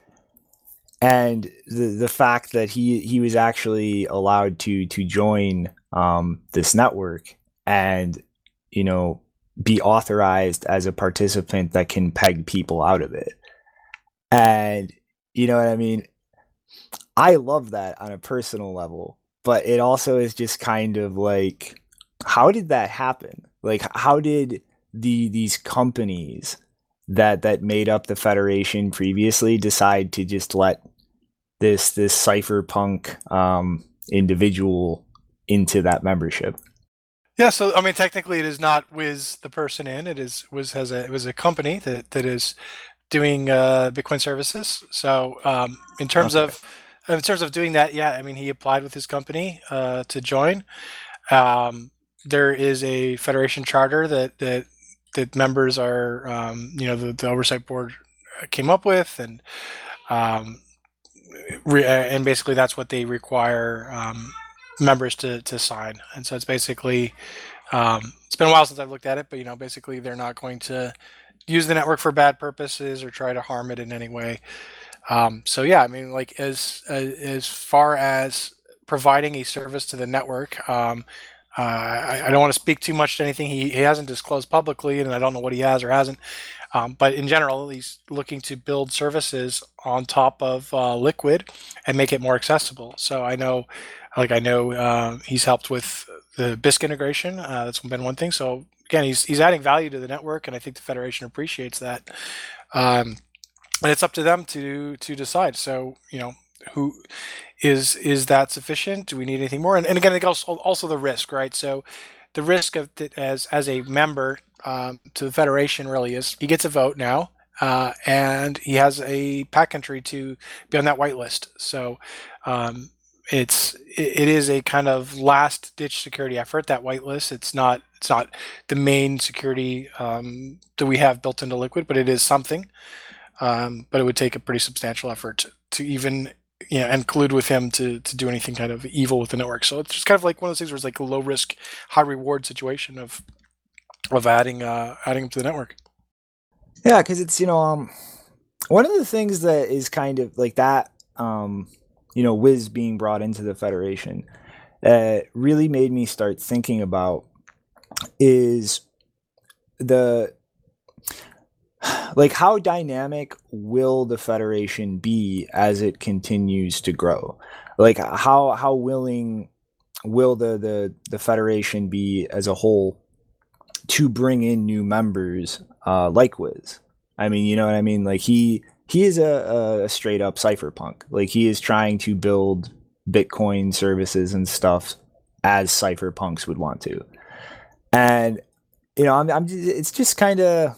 and the the fact that he he was actually allowed to to join um, this network and, you know, be authorized as a participant that can peg people out of it. And you know what I mean? I love that on a personal level, but it also is just kind of like, how did that happen? Like, how did the these companies that that made up the Federation previously decide to just let this this cypherpunk um, individual into that membership?
Yeah, so I mean, technically, it is not Wiz the person in. It is Wiz has a it was a company that that is doing uh, Bitcoin services. So um, in terms
Okay.
of in terms of doing that, yeah, I mean, he applied with his company uh, to join. Um, there is a federation charter that that that members are, um, you know, the, the oversight board came up with, and um, re- and basically that's what they require um, members to to sign. And so it's basically um, it's been a while since I've looked at it, but you know, basically they're not going to use the network for bad purposes or try to harm it in any way. Um, so yeah, I mean, like as uh, as far as providing a service to the network, um, uh, I, I don't want to speak too much to anything he, he hasn't disclosed publicly, and I don't know what he has or hasn't. Um, but in general, he's looking to build services on top of uh, Liquid and make it more accessible. So I know, like I know, uh, he's helped with the B I S C integration. Uh, that's been one thing. So again, he's he's adding value to the network, and I think the Federation appreciates that. Um, and it's up to them to to decide. So you know, who is is that sufficient? Do we need anything more? And, and again, I think also also the risk, right? So the risk of th- as as a member um, to the Federation really is he gets a vote now. Uh, and he has a pack country to be on that whitelist. So um, it's it, it is a kind of last ditch security effort, that whitelist. It's not it's not the main security um, that we have built into Liquid, but it is something. Um, but it would take a pretty substantial effort to, to even you know include with him to to do anything kind of evil with the network. So it's just kind of like one of those things where it's like a low risk, high reward situation of of adding uh, adding him to the network.
Yeah, because it's, you know, um, one of the things that is kind of like that, um, you know, Wiz being brought into the Federation, uh, really made me start thinking about is the, like, how dynamic will the Federation be as it continues to grow? Like, how how willing will the the, the Federation be as a whole to bring in new members uh, like Wiz? I mean, you know what I mean? Like he he is a, a straight up cypherpunk. Like he is trying to build Bitcoin services and stuff as cypherpunks would want to. And you know, I'm, I'm just, it's just kind of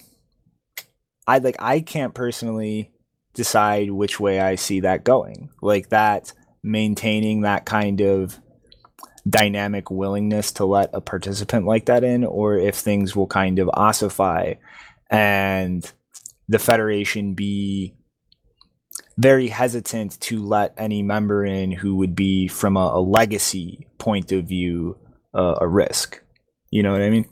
I like I can't personally decide which way I see that going. Like that maintaining that kind of dynamic willingness to let a participant like that in, or if things will kind of ossify and the Federation be very hesitant to let any member in who would be, from a, a legacy point of view, uh, a risk. You know what I mean?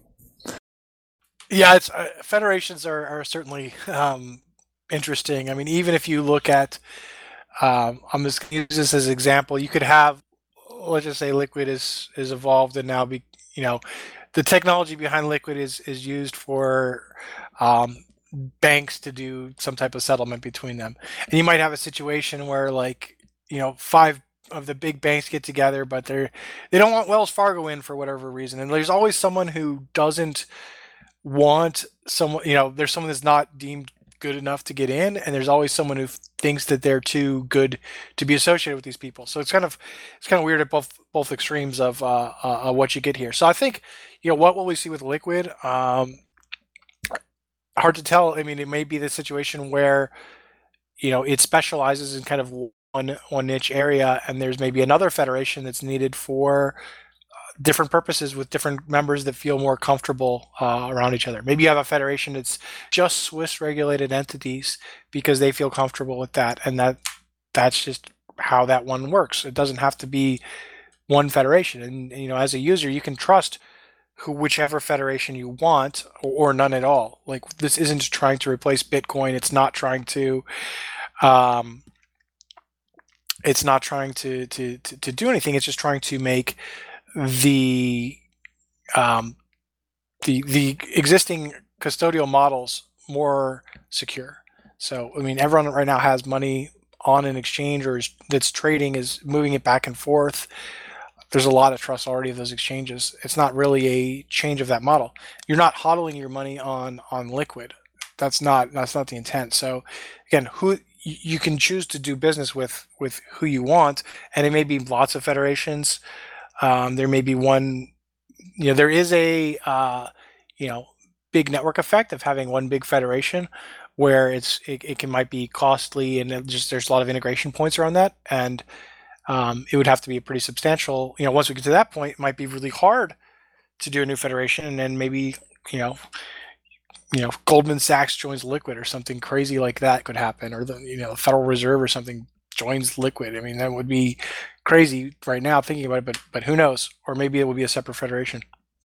Yeah, it's uh, federations are, are certainly um, interesting. I mean, even if you look at, um, I'm just going to use this as an example. You could have, let's just say, Liquid is is evolved and now be, you know, the technology behind Liquid is is used for um, banks to do some type of settlement between them, and you might have a situation where, like, you know, five of the big banks get together, but they're they don't want Wells Fargo in for whatever reason, and there's always someone who doesn't want someone, you know, there's someone that's not deemed good enough to get in, and there's always someone who thinks that they're too good to be associated with these people. So it's kind of it's kind of weird at both both extremes of uh, uh, what you get here. So I think, you know, what will we see with Liquid? Um, hard to tell. I mean, it may be the situation where, you know, it specializes in kind of one one niche area, and there's maybe another federation that's needed for different purposes with different members that feel more comfortable uh, around each other. Maybe you have a federation that's just Swiss regulated entities because they feel comfortable with that, and that that's just how that one works. It doesn't have to be one federation, and you know, as a user, you can trust who whichever federation you want, or, or none at all. Like, this isn't trying to replace Bitcoin. It's not trying to. Um, it's not trying to, to to to do anything. It's just trying to make the um, the the existing custodial models more secure. So, I mean, everyone right now has money on an exchange or is, that's trading, is moving it back and forth. There's a lot of trust already of those exchanges. It's not really a change of that model. You're not hodling your money on on Liquid. That's not that's not the intent. So, again, who you can choose to do business with with who you want, and it may be lots of federations. Um, there may be one, you know, there is a, uh, you know, big network effect of having one big federation where it's, it, it can might be costly, and it just, there's a lot of integration points around that. And um, it would have to be a pretty substantial, you know, once we get to that point, it might be really hard to do a new federation. And then maybe, you know, you know, Goldman Sachs joins Liquid or something crazy like that could happen, or the, you know, Federal Reserve or something joins Liquid. I mean, that would be crazy right now thinking about it, but but who knows? Or maybe it would be a separate federation.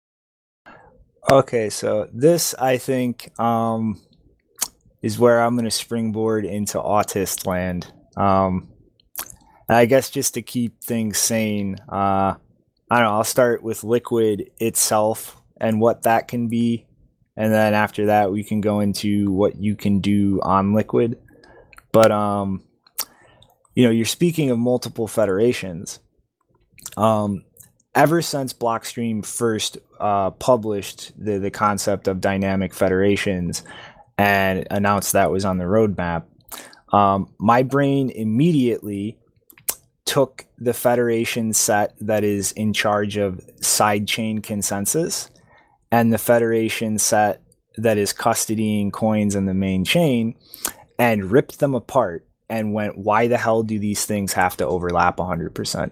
Okay, so this, I think, um, is where I'm going to springboard into autist land. Um, and I guess just to keep things sane, uh, I don't know, I'll start with Liquid itself and what that can be. And then after that, we can go into what you can do on Liquid. But, um, you know, you're speaking of multiple federations. Um, ever since Blockstream first uh, published the, the concept of dynamic federations and announced that was on the roadmap, um, my brain immediately took the federation set that is in charge of sidechain consensus and the federation set that is custodying coins in the main chain and ripped them apart and went, why the hell do these things have to overlap one hundred percent?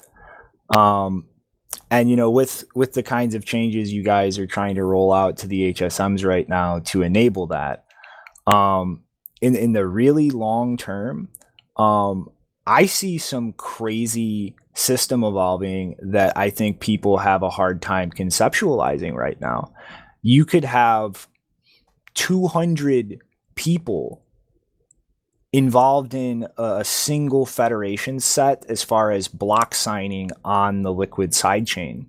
Um, and, you know, with, with the kinds of changes you guys are trying to roll out to the H S Ms right now to enable that, um, in, in the really long term, um, I see some crazy system evolving that I think people have a hard time conceptualizing right now. You could have two hundred people involved in a single federation set as far as block signing on the Liquid sidechain.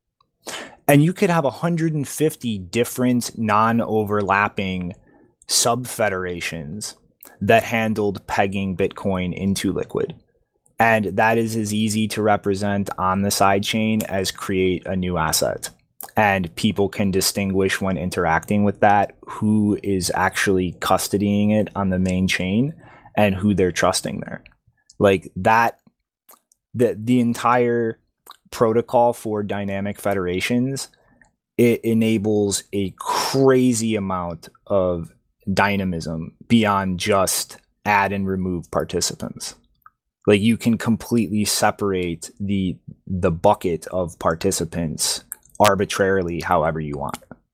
And you could have one hundred fifty different non-overlapping sub-federations that handled pegging Bitcoin into Liquid. And that is as easy to represent on the sidechain as create a new asset. And people can distinguish when interacting with that who is actually custodying it on the main chain and who they're trusting there. Like that, the, the entire protocol for dynamic federations, it enables a crazy amount of dynamism beyond just add and remove participants. Like you can completely separate the the bucket of participants arbitrarily however you want.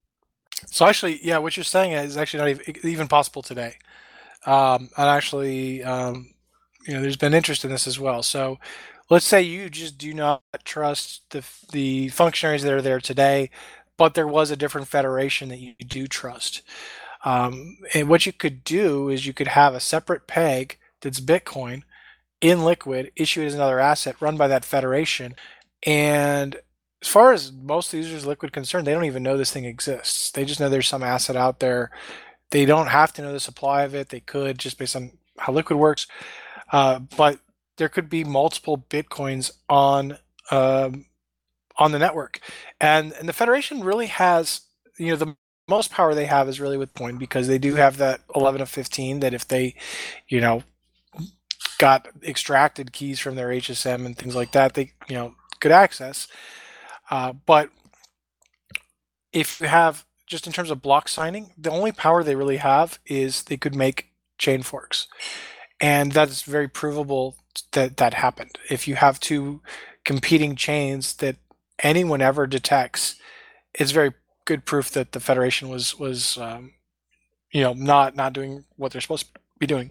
So actually, yeah, what you're saying is actually not even, even possible today. Um, and actually, um, you know, there's been interest in this as well. So let's say you just do not trust the the functionaries that are there today, but there was a different federation that you do trust. Um, and what you could do is you could have a separate peg that's Bitcoin in Liquid, issue it as another asset run by that federation. And as far as most users of Liquid concerned, they don't even know this thing exists. They just know there's some asset out there. They don't have to know the supply of it. They could just based on how Liquid works. Uh, but there could be multiple Bitcoins on um, on the network. And, and the federation really has, you know, the most power they have is really with Point because they do have that eleven of fifteen that if they, you know, got extracted keys from their H S M and things like that, they, you know, could access. Uh, but if you have, just in terms of block signing, the only power they really have is they could make chain forks. And that's very provable that that happened. If you have two competing chains that anyone ever detects, it's very good proof that the Federation was, was um, you know, not, not doing what they're supposed to be doing.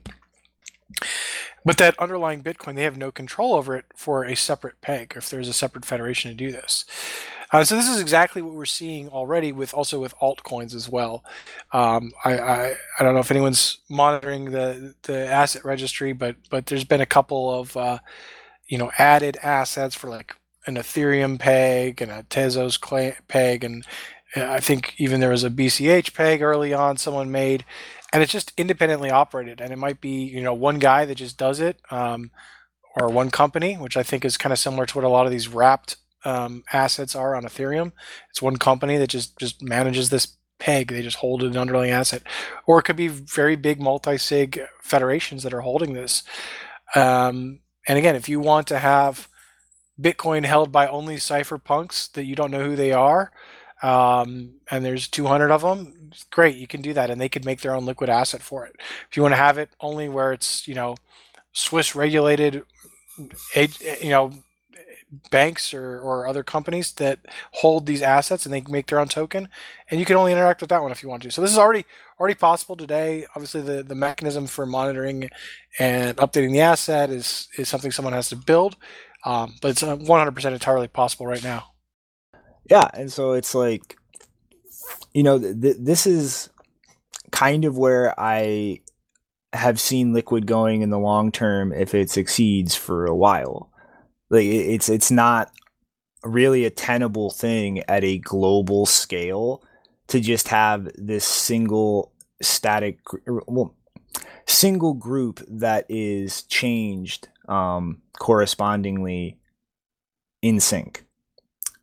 But that underlying Bitcoin, they have no control over it for a separate peg, or if there's a separate federation to do this. Uh, so this is exactly what we're seeing already with also with altcoins as well. Um, I, I I don't know if anyone's monitoring the the asset registry, but but there's been a couple of uh, you know added assets for like an Ethereum peg and a Tezos peg, and I think even there was a B C H peg early on someone made. And it's just independently operated, and it might be you know one guy that just does it, um, or one company, which I think is kind of similar to what a lot of these wrapped um, assets are on Ethereum. It's one company that just just manages this peg; they just hold an underlying asset, or it could be very big multi-sig federations that are holding this. Um, and again, if you want to have Bitcoin held by only cypherpunks that you don't know who they are, um, and there's two hundred of them, great, you can do that, and they could make their own liquid asset for it. If you want to have it only where it's, you know, Swiss regulated, you know, banks or, or other companies that hold these assets and they can make their own token, and you can only interact with that one if you want to. So this is already already possible today. Obviously, the, the mechanism for monitoring and updating the asset is, is something someone has to build, um, but it's one hundred percent entirely possible right now.
Yeah, and so it's like, you know, th- this is kind of where I have seen Liquid going in the long term if it succeeds for a while. Like it's it's not really a tenable thing at a global scale to just have this single static, well, single group that is changed um, correspondingly in sync.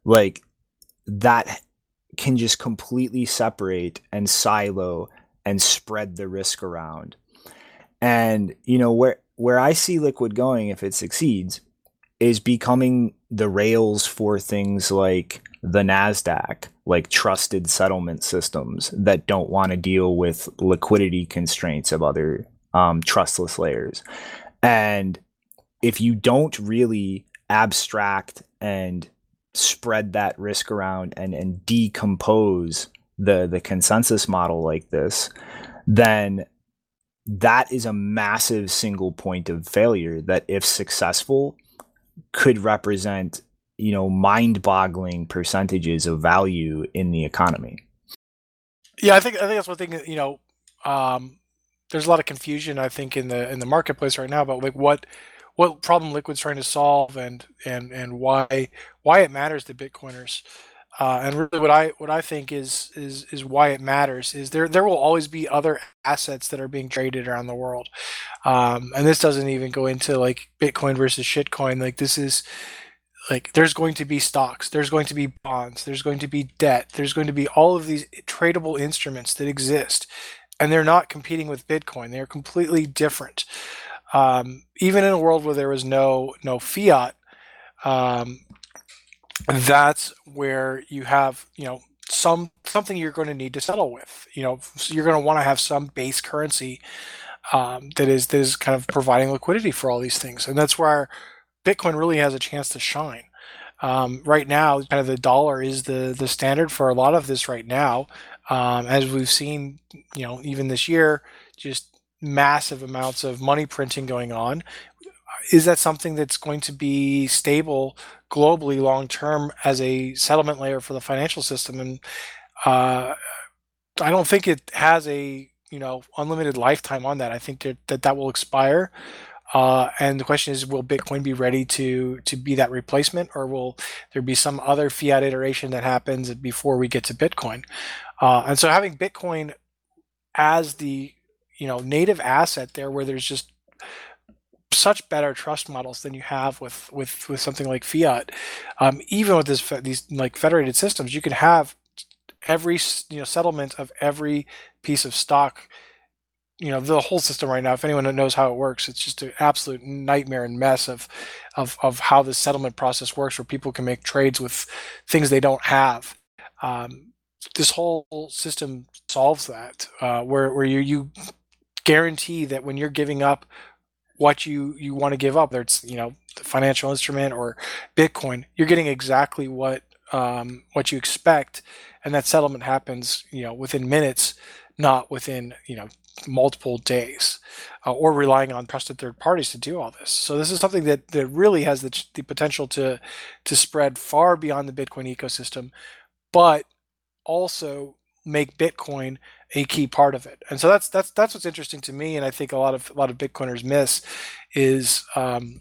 like that can just completely separate and silo and spread the risk around. And you know where where I see Liquid going if it succeeds is becoming the rails for things like the NASDAQ, like trusted settlement systems that don't want to deal with liquidity constraints of other um, trustless layers. And if you don't really abstract and spread that risk around and, and decompose the, the consensus model like this, then that is a massive single point of failure that, if successful, could represent, you know, mind-boggling percentages of value in the economy.
Yeah, I think I think that's one thing. You know, um, there's a lot of confusion, I think, in the in the marketplace right now about like what what problem Liquid's trying to solve and and and why why it matters to Bitcoiners. Uh, and really, what I what I think is is is why it matters is there there will always be other assets that are being traded around the world, um, and this doesn't even go into like Bitcoin versus shitcoin. Like this is like there's going to be stocks, there's going to be bonds, there's going to be debt, there's going to be all of these tradable instruments that exist, and they're not competing with Bitcoin. They're completely different. Um, even in a world where there was no no fiat. Um, that's where you have, you know, some something you're going to need to settle with. You know, so you're going to want to have some base currency um, that is that is kind of providing liquidity for all these things, and that's where Bitcoin really has a chance to shine. Um, right now, kind of the dollar is the the standard for a lot of this right now, um, as we've seen, you know, even this year, just massive amounts of money printing going on. Is that something that's going to be stable globally long term as a settlement layer for the financial system? And uh, I don't think it has a, you know, unlimited lifetime on that. I think that that, that will expire. Uh, and the question is, will Bitcoin be ready to to be that replacement, or will there be some other fiat iteration that happens before we get to Bitcoin? Uh, and so having Bitcoin as the, you know, native asset there, where there's just such better trust models than you have with with with something like fiat. Um, even with this these like federated systems, you can have every, you know, settlement of every piece of stock. You know, the whole system right now, if anyone knows how it works, it's just an absolute nightmare and mess of of of how the settlement process works, where people can make trades with things they don't have. Um, this whole system solves that, uh, where where you you guarantee that when you're giving up what you you want to give up, whether it's, you know, the financial instrument or Bitcoin, you're getting exactly what um, what you expect, and that settlement happens, you know, within minutes, not within, you know, multiple days, uh, or relying on trusted third parties to do all this. So this is something that that really has the, the potential to to spread far beyond the Bitcoin ecosystem, but also make Bitcoin a key part of it. And so that's that's that's what's interesting to me, and I think a lot of a lot of Bitcoiners miss is um,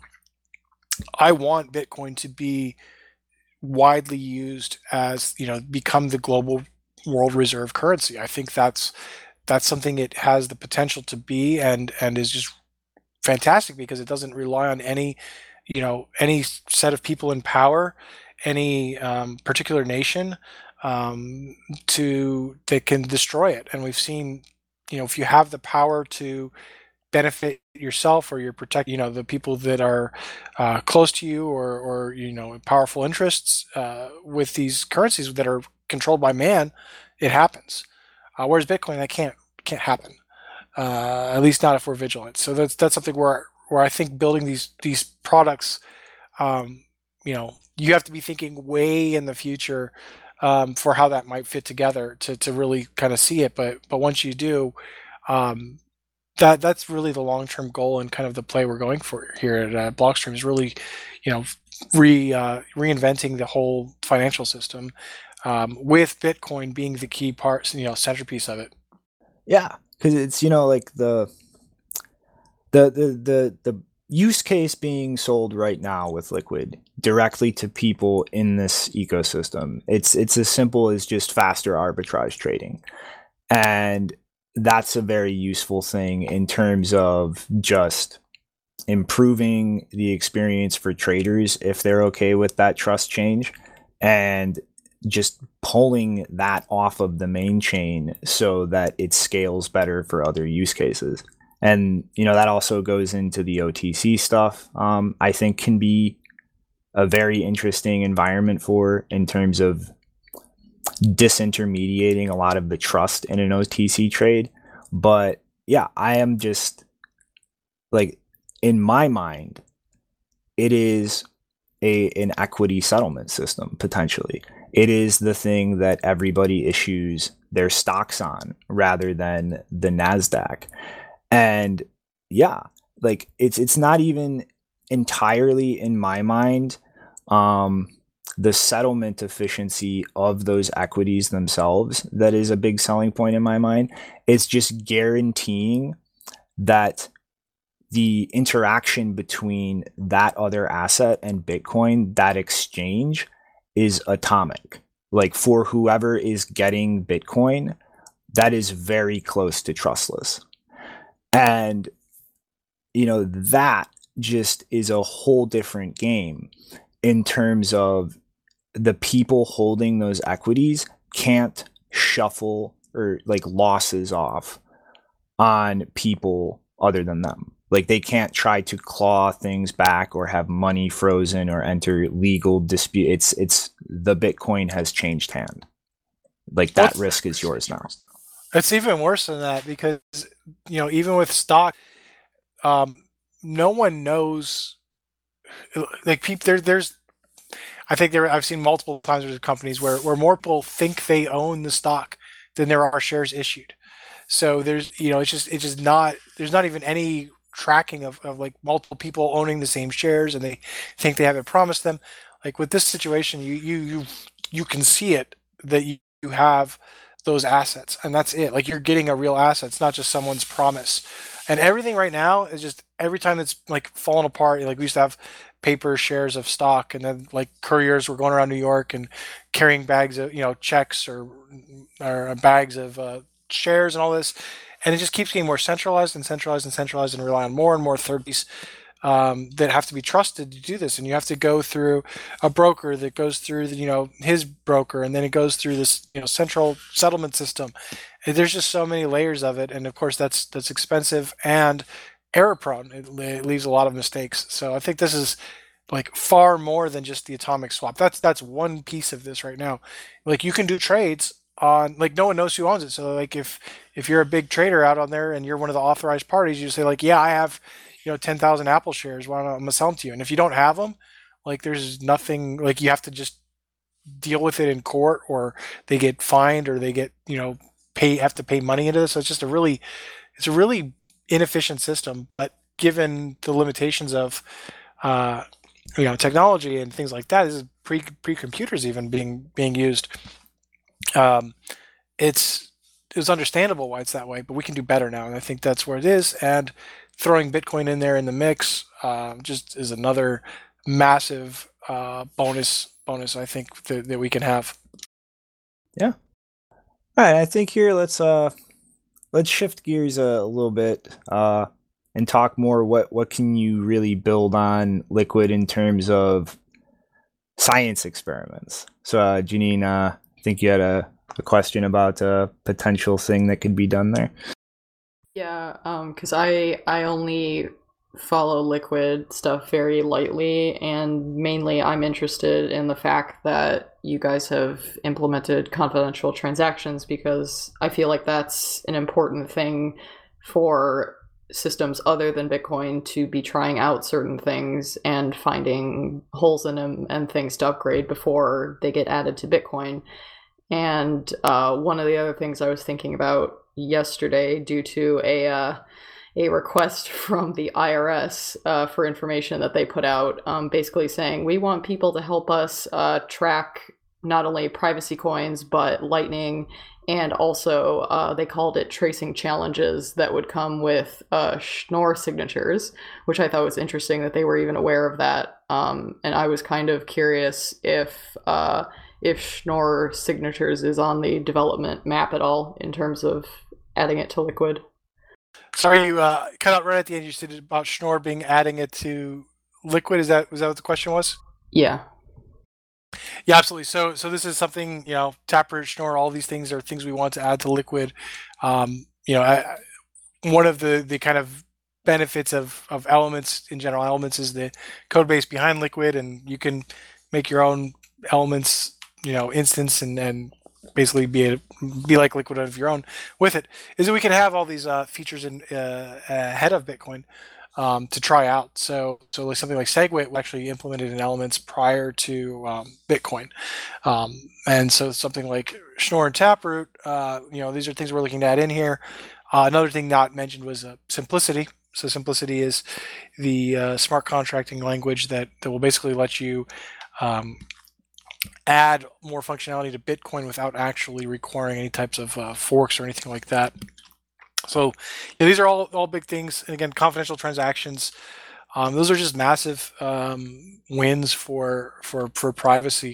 I want Bitcoin to be widely used as, you know, become the global world reserve currency. I think that's that's something it has the potential to be, and and is just fantastic because it doesn't rely on any, you know, any set of people in power, any um, particular nation, um, to that can destroy it. And we've seen, you know, if you have the power to benefit yourself or your protect, you know, the people that are uh, close to you, or or you know, powerful interests uh, with these currencies that are controlled by man, it happens. Uh, whereas Bitcoin, that can't can't happen. Uh, at least not if we're vigilant. So that's that's something where where I think building these these products, um, you know, you have to be thinking way in the future um, for how that might fit together to to really kind of see it. But but once you do, um, that that's really the long term goal and kind of the play we're going for here at uh, Blockstream is really, you know, re uh, reinventing the whole financial system, um, with Bitcoin being the key part, you know, centerpiece of it.
Yeah, because it's, you know, like the the the the the use case being sold right now with Liquid directly to people in this ecosystem. It's it's as simple as just faster arbitrage trading, and that's a very useful thing in terms of just improving the experience for traders if they're okay with that trust change, and just pulling that off of the main chain so that it scales better for other use cases. And, you know, that also goes into the O T C stuff. Um, I think can be a very interesting environment for in terms of disintermediating a lot of the trust in an O T C trade. But yeah, I am just like, in my mind, it is a an equity settlement system potentially. It is the thing that everybody issues their stocks on rather than the NASDAQ. And yeah, like it's it's not even entirely in my mind um, the settlement efficiency of those equities themselves that is a big selling point in my mind. It's just guaranteeing that the interaction between that other asset and Bitcoin, that exchange, is atomic. Like for whoever is getting Bitcoin, that is very close to trustless. And, you know, that just is a whole different game in terms of the people holding those equities can't shuffle or like losses off on people other than them. Like they can't try to claw things back or have money frozen or enter legal dispute. It's it's the Bitcoin has changed hand. Like that
What's,
risk is yours now.
It's even worse than that because, you know, even with stock, um, no one knows. Like people, there, there's. I think there. I've seen multiple times with companies where where more people think they own the stock than there are shares issued. So there's, you know, it's just it's just not. There's not even any tracking of, of like multiple people owning the same shares and they think they have it promised them. Like with this situation, you you you you can see it that you, you have those assets and that's it. Like you're getting a real asset. It's not just someone's promise. And everything right now is just every time it's like falling apart. Like we used to have paper shares of stock and then like couriers were going around New York and carrying bags of, you know, checks or or bags of uh, shares and all this. And it just keeps getting more centralized and centralized and centralized and rely on more and more third parties um, that have to be trusted to do this. And you have to go through a broker that goes through, the, you know, his broker, and then it goes through this, you know, central settlement system. And there's just so many layers of it. And of course, that's that's expensive and error prone. It, it leaves a lot of mistakes. So I think this is like far more than just the atomic swap. That's that's one piece of this right now. Like you can do trades on, like no one knows who owns it. So like if if you're a big trader out on there and you're one of the authorized parties, you say like, yeah, I have, you know, ten thousand Apple shares. Why not I'm gonna sell them to you? And if you don't have them, like there's nothing, like you have to just deal with it in court, or they get fined, or they get, you know, pay have to pay money into this. So it's just a really, it's a really inefficient system. But given the limitations of, uh, you know, technology and things like that, this is pre pre computers even being being used. Um, it's it's understandable why it's that way, but we can do better now, and I think that's where it is. And throwing Bitcoin in there in the mix uh, just is another massive uh, bonus. Bonus, I think that, that we can have.
Yeah. All right. I think here let's uh let's shift gears a, a little bit uh and talk more. What what can you really build on Liquid in terms of science experiments? So, uh, Janine, uh, I think you had a, a question about a potential thing that could be done there.
Yeah, um, because I I only follow Liquid stuff very lightly, and mainly I'm interested in the fact that you guys have implemented confidential transactions, because I feel like that's an important thing for systems other than Bitcoin to be trying out certain things and finding holes in them and things to upgrade before they get added to Bitcoin. And uh, one of the other things I was thinking about yesterday, due to a uh, a request from the I R S uh, for information that they put out, um, basically saying we want people to help us uh, track not only privacy coins but Lightning, and also uh, they called it tracing challenges that would come with uh, Schnorr signatures, which I thought was interesting that they were even aware of that. Um, and I was kind of curious if uh, if Schnorr signatures is on the development map at all in terms of adding it to Liquid.
Sorry, you uh, cut out right at the end. You said about Schnorr being adding it to Liquid. Is that was that what the question was?
Yeah.
Yeah, absolutely. So, so this is something, you know, Taproot, Schnorr, all these things are things we want to add to Liquid. Um, you know, I, one of the the kind of benefits of of Elements in general, Elements is the code base behind Liquid, and you can make your own Elements, you know, instance and and basically be a, be like Liquid of your own with it. Is that we can have all these uh, features in uh, ahead of Bitcoin. Um, to try out. So, so like something like SegWit we actually implemented in Elements prior to um, Bitcoin, um, and so something like Schnorr and Taproot, uh, you know, these are things we're looking to add in here. Uh, another thing not mentioned was uh, Simplicity. So Simplicity is the uh, smart contracting language that that will basically let you um, add more functionality to Bitcoin without actually requiring any types of uh, forks or anything like that. So yeah, these are all, all big things. And again, confidential transactions, um, those are just massive um, wins for for for privacy.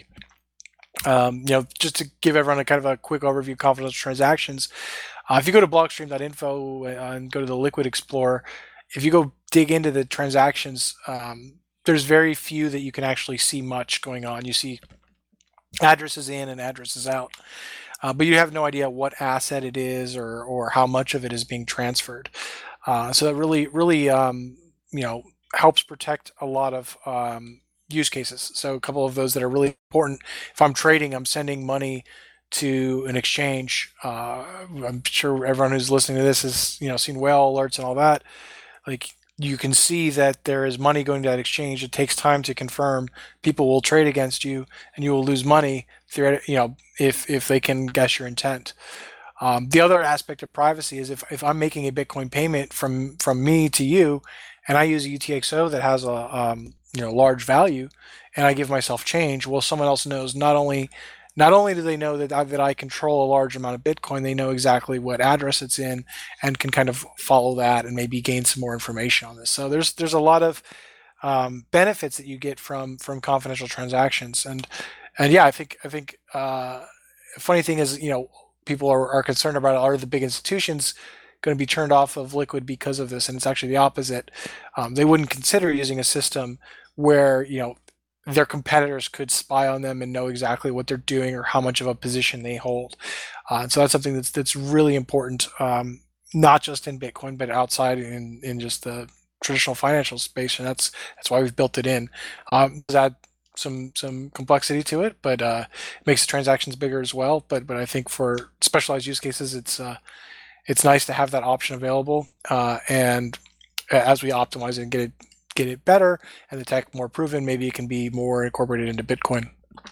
Um, you know, just to give everyone a kind of a quick overview of confidential transactions. Uh, if you go to blockstream dot info and go to the Liquid Explorer, if you go dig into the transactions, um, there's very few that you can actually see much going on. You see addresses in and addresses out. Uh, but you have no idea what asset it is or or how much of it is being transferred. Uh, so that really really um, you know helps protect a lot of um, use cases. So a couple of those that are really important. If I'm trading, I'm sending money to an exchange. Uh, I'm sure everyone who's listening to this has you know seen whale alerts and all that. Like you can see that there is money going to that exchange. It takes time to confirm. People will trade against you, and you will lose money. You know, if if they can guess your intent. Um, the other aspect of privacy is if, if I'm making a Bitcoin payment from from me to you, and I use a U T X O that has a um, you know large value, and I give myself change, well, someone else knows not only not only do they know that I, that I control a large amount of Bitcoin, they know exactly what address it's in and can kind of follow that and maybe gain some more information on this. So there's there's a lot of um, benefits that you get from from confidential transactions, and and yeah, I think I think uh, funny thing is you know people are, are concerned about are the big institutions going to be turned off of Liquid because of this, and it's actually the opposite. Um, they wouldn't consider using a system where you know their competitors could spy on them and know exactly what they're doing or how much of a position they hold. Uh, and so that's something that's that's really important, um, not just in Bitcoin, but outside in, in just the traditional financial space. And that's that's why we've built it in. Um, does add some some complexity to it, but uh, it makes the transactions bigger as well. But but I think for specialized use cases, it's uh, it's nice to have that option available. Uh, and as we optimize it and get it get it better and the tech more proven, maybe it can be more incorporated into Bitcoin.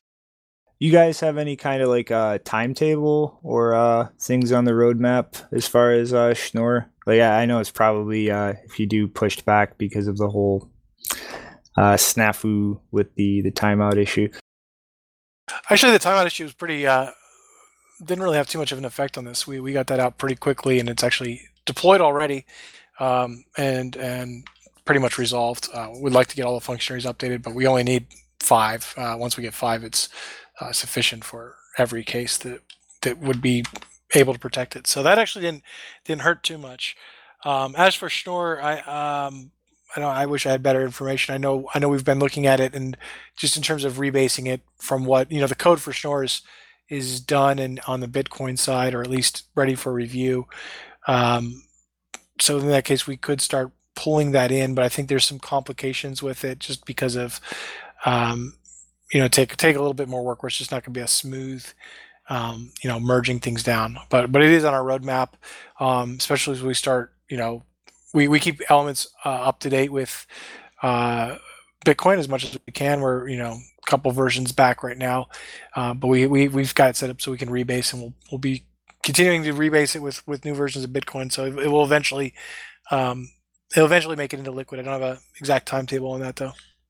You guys have any kind of like uh timetable or uh things on the roadmap as far as uh Schnorr? Like I, I know it's probably uh if you do pushed back because of the whole uh snafu with the the timeout issue.
Actually, the timeout issue was pretty uh didn't really have too much of an effect on this. We we got that out pretty quickly, and it's actually deployed already, um, and and pretty much resolved. Uh, we'd like to get all the functionaries updated, but we only need five. Uh, once we get five, it's uh, sufficient for every case that that would be able to protect it. So that actually didn't didn't hurt too much. Um, as for Schnorr, I um, I know I wish I had better information. I know I know we've been looking at it, and just in terms of rebasing it from what you know, the code for Schnorr is is done and on the Bitcoin side, or at least ready for review. Um, so in that case, we could start pulling that in, but I think there's some complications with it just because of, um, you know, take take a little bit more work where it's just not going to be a smooth, um, you know, merging things down. But but it is on our roadmap, um, especially as we start, you know, we, we keep Elements uh, up to date with uh, Bitcoin as much as we can. We're, you know, a couple versions back right now, uh, but we, we, we've got it set up so we can rebase, and we'll, we'll be continuing to rebase it with, with new versions of Bitcoin. So it, it will eventually, um, it'll eventually make it into Liquid. I don't have an exact timetable on that though.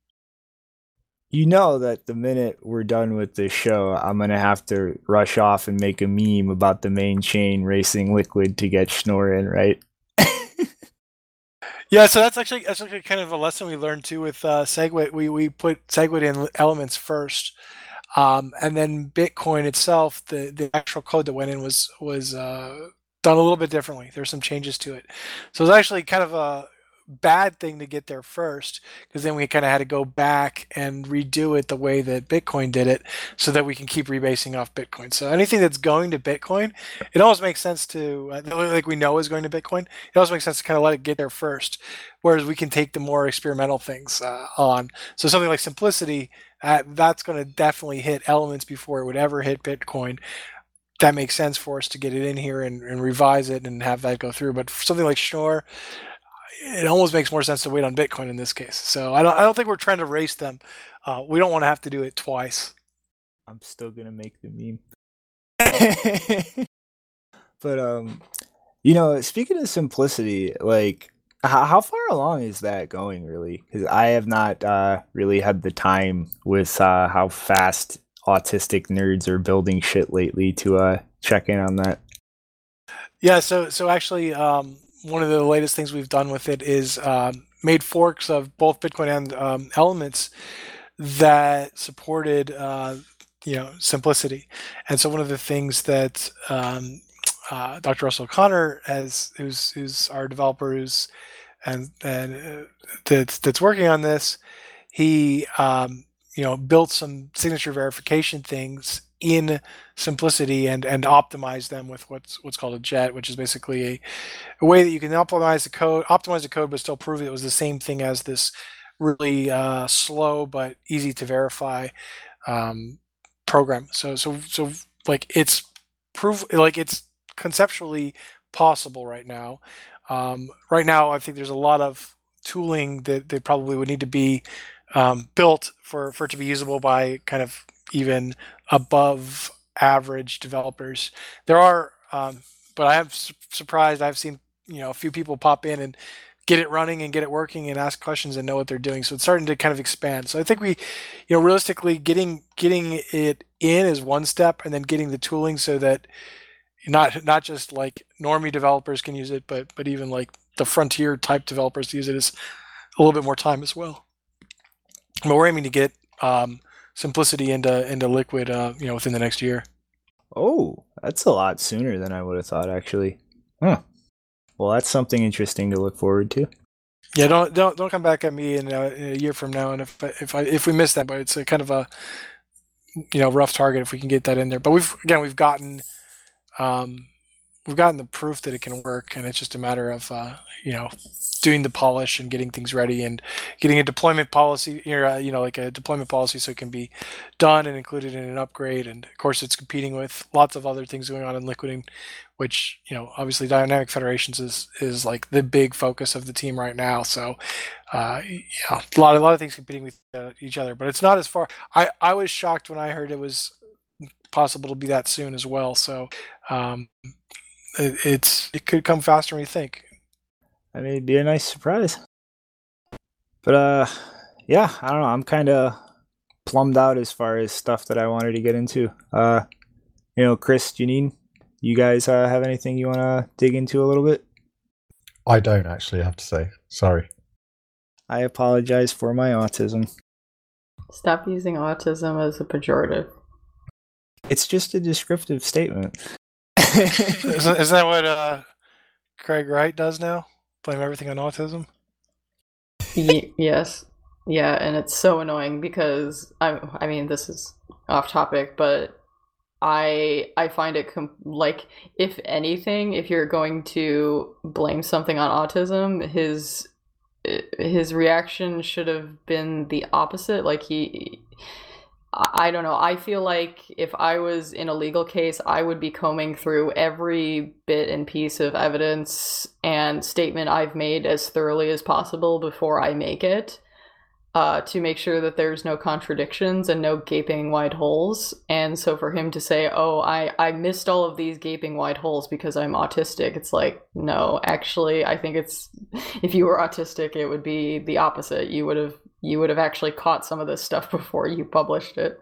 You know that the minute we're done with this show, I'm going to have to rush off and make a meme about the main chain racing Liquid to get Schnorr in, right?
Yeah, so that's actually that's actually kind of a lesson we learned too with uh, SegWit. We we put SegWit in Elements first, um, and then Bitcoin itself, the, the actual code that went in was was uh, done a little bit differently. There's some changes to it, so it's actually kind of a bad thing to get there first, because then we kind of had to go back and redo it the way that Bitcoin did it so that we can keep rebasing off Bitcoin. So anything that's going to Bitcoin, it always makes sense to, like we know is going to Bitcoin, it always makes sense to kind of let it get there first, whereas we can take the more experimental things uh, on. So something like Simplicity, uh, that's going to definitely hit Elements before it would ever hit Bitcoin. That makes sense for us to get it in here and, and revise it and have that go through. But for something like Schnorr, it almost makes more sense to wait on Bitcoin in this case. So I don't I don't think we're trying to race them. Uh, we don't want to have to do it twice.
I'm still gonna make the meme. But um, you know, speaking of Simplicity, like how, how far along is that going really? Because I have not uh, really had the time with uh, how fast autistic nerds are building shit lately to uh, check in on that.
Yeah. So so actually. Um, One of the latest things we've done with it is um, made forks of both Bitcoin and um, Elements that supported, uh, you know, Simplicity. And so one of the things that um, uh, Doctor Russell O'Connor has, who's who's our developer, who's and and uh, that's that's working on this, he um, you know built some signature verification things in Simplicity and and optimize them with what's what's called a jet, which is basically a, a way that you can optimize the code, optimize the code, but still prove it was the same thing as this really uh, slow but easy to verify um, program. So so so like it's proof like it's conceptually possible right now. Um, right now, I think there's a lot of tooling that they probably would need to be um, built for for it to be usable by kind of even above average developers. There are, um, but I have su- surprised. I've seen you know a few people pop in and get it running and get it working and ask questions and know what they're doing. So it's starting to kind of expand. So I think we, you know, realistically getting getting it in is one step, and then getting the tooling so that not not just like normie developers can use it, but but even like the frontier type developers to use it is a little bit more time as well. But we're aiming to get um, Simplicity into into Liquid, uh, you know, within the next year.
Oh, that's a lot sooner than I would have thought, actually. Huh. Well, that's something interesting to look forward to.
Yeah, don't don't don't come back at me in, uh, in a year from now, and if if I if we miss that, but it's a kind of a you know rough target if we can get that in there. But we've again we've gotten um, we've gotten the proof that it can work, and it's just a matter of uh, you know doing the polish and getting things ready and getting a deployment policy, or, uh, you know, like a deployment policy so it can be done and included in an upgrade. And of course, it's competing with lots of other things going on in Liquid, which, you know, obviously Dynamic Federations is is like the big focus of the team right now. So, uh, yeah, a lot, a lot of things competing with uh, each other, but it's not as far. I, I was shocked when I heard it was possible to be that soon as well. So, um, it, it's it could come faster than we think.
I mean, it'd be a nice surprise. But, uh, yeah, I don't know. I'm kind of plumbed out as far as stuff that I wanted to get into. Uh, you know, Chris, Janine, you guys uh, have anything you want to dig into a little bit?
I don't actually, I have to say. Sorry.
I apologize for my autism.
Stop using autism as a pejorative.
It's just a descriptive statement.
isn't, isn't that what uh, Craig Wright does now? Blame everything on autism?
Y- yes. Yeah, and it's so annoying because, I I mean, this is off topic, but I I find it com- like, if anything, if you're going to blame something on autism, his his reaction should have been the opposite. Like, he, I don't know. I feel like if I was in a legal case, I would be combing through every bit and piece of evidence and statement I've made as thoroughly as possible before I make it, uh, to make sure that there's no contradictions and no gaping wide holes. And so for him to say, oh, I, I missed all of these gaping wide holes because I'm autistic, it's like, no, actually, I think it's, if you were autistic, it would be the opposite. You would have you would have actually caught some of this stuff before you published it.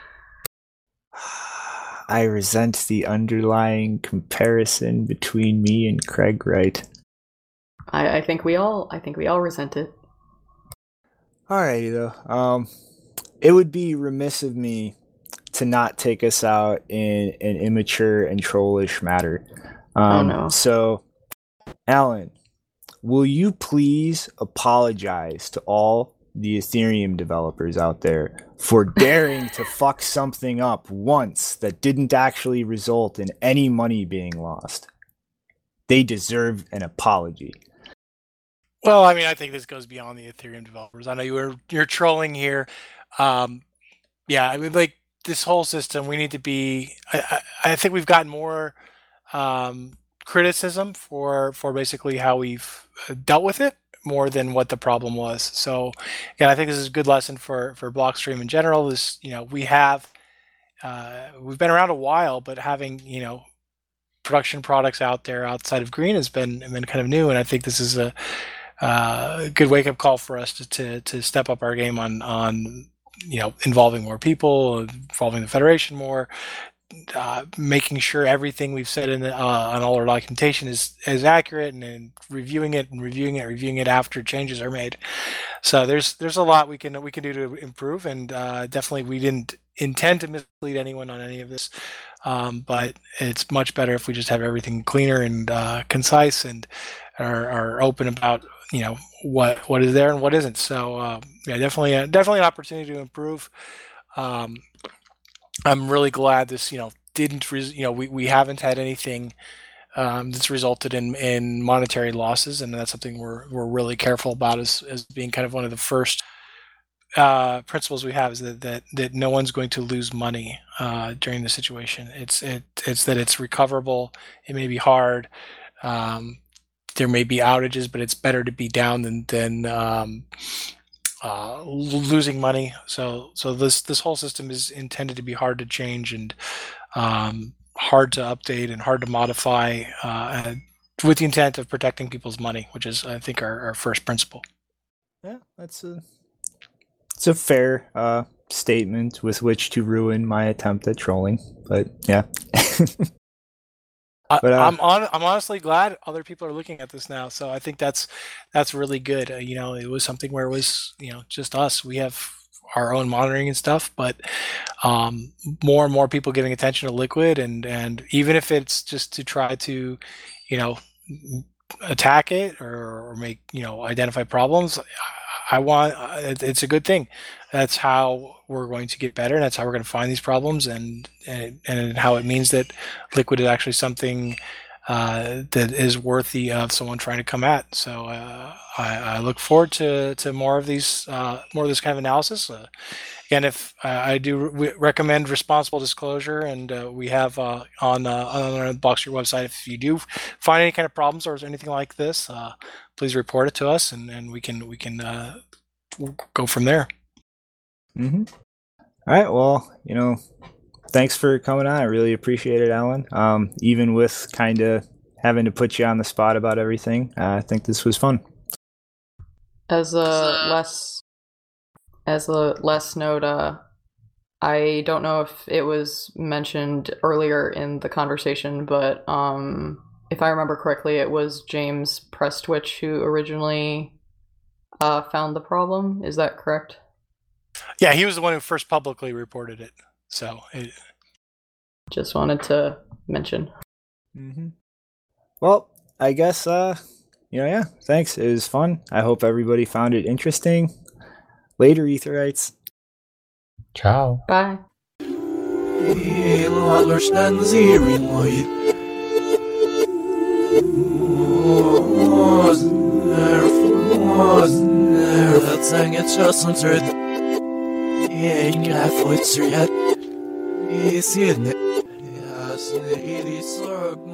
I resent the underlying comparison between me and Craig Wright.
I, I think we all I think we all resent it.
Alrighty though. Um, it would be remiss of me to not take us out in an immature and trollish matter. Um,
Oh no.
So, Alan, will you please apologize to all the Ethereum developers out there for daring to fuck something up once that didn't actually result in any money being lost? They deserve an apology.
Well, I mean, I think this goes beyond the Ethereum developers. I know you were you're trolling here. Um, yeah, I mean, like this whole system, we need to be. I, I, I think we've gotten more um, criticism for for basically how we've dealt with it more than what the problem was. So, again, I think this is a good lesson for for Blockstream in general. This, you know, we have uh, we've been around a while, but having, you know, production products out there outside of Green has been been kind of new, and I think this is a uh, good wake up call for us to, to to step up our game on on you know involving more people, involving the Federation more, uh, making sure everything we've said in the, uh, on all our documentation is is accurate, and, and reviewing it and reviewing it, reviewing it after changes are made. So there's there's a lot we can we can do to improve, and uh, definitely we didn't intend to mislead anyone on any of this. Um, but it's much better if we just have everything cleaner and uh, concise, and are, are open about you know what what is there and what isn't. So uh, yeah, definitely uh, definitely an opportunity to improve. Um, I'm really glad this you know didn't res- you know we, we haven't had anything um, that's resulted in, in monetary losses, and that's something we're we're really careful about as as being kind of one of the first uh, principles we have, is that, that that no one's going to lose money uh, during the situation. It's it it's that it's recoverable. It may be hard. Um, there may be outages, but it's better to be down than than um, uh, losing money. So so this this whole system is intended to be hard to change and um, hard to update and hard to modify, uh, and with the intent of protecting people's money, which is, I think, our, our first principle.
Yeah, that's a it's a fair uh, statement with which to ruin my attempt at trolling. But yeah. But, uh,
I, I'm on, I'm honestly glad other people are looking at this now. So I think that's that's really good. Uh, you know, it was something where it was you know just us. We have our own monitoring and stuff, but um, more and more people giving attention to Liquid, and and even if it's just to try to, you know, attack it or, or make you know identify problems. I want it's a good thing. That's how we're going to get better, and that's how we're going to find these problems, and and, and how it means that Liquid is actually something uh, that is worthy of someone trying to come at. So uh, I, I look forward to, to more of these, uh, more of this kind of analysis. Uh, again, if uh, I do re- recommend responsible disclosure, and uh, we have uh, on uh, on our Blockstream website. If you do find any kind of problems or anything like this, uh, please report it to us, and, and we can we can uh, go from there.
Mm-hmm. All right. Well, you know, thanks for coming on. I really appreciate it, Alan. Um, even with kind of having to put you on the spot about everything, uh, I think this was fun.
As a less as a less note, uh, I don't know if it was mentioned earlier in the conversation, but um, if I remember correctly, it was James Prestwich who originally uh, found the problem. Is that correct?
Yeah, he was the one who first publicly reported it. So, it...
just wanted to mention.
Mm-hmm. Well, I guess, uh, you know, yeah, thanks. It was fun. I hope everybody found it interesting. Later, Etherites.
Ciao.
Bye.
Inga får ett sred i sinne. Jag snöar i sorg.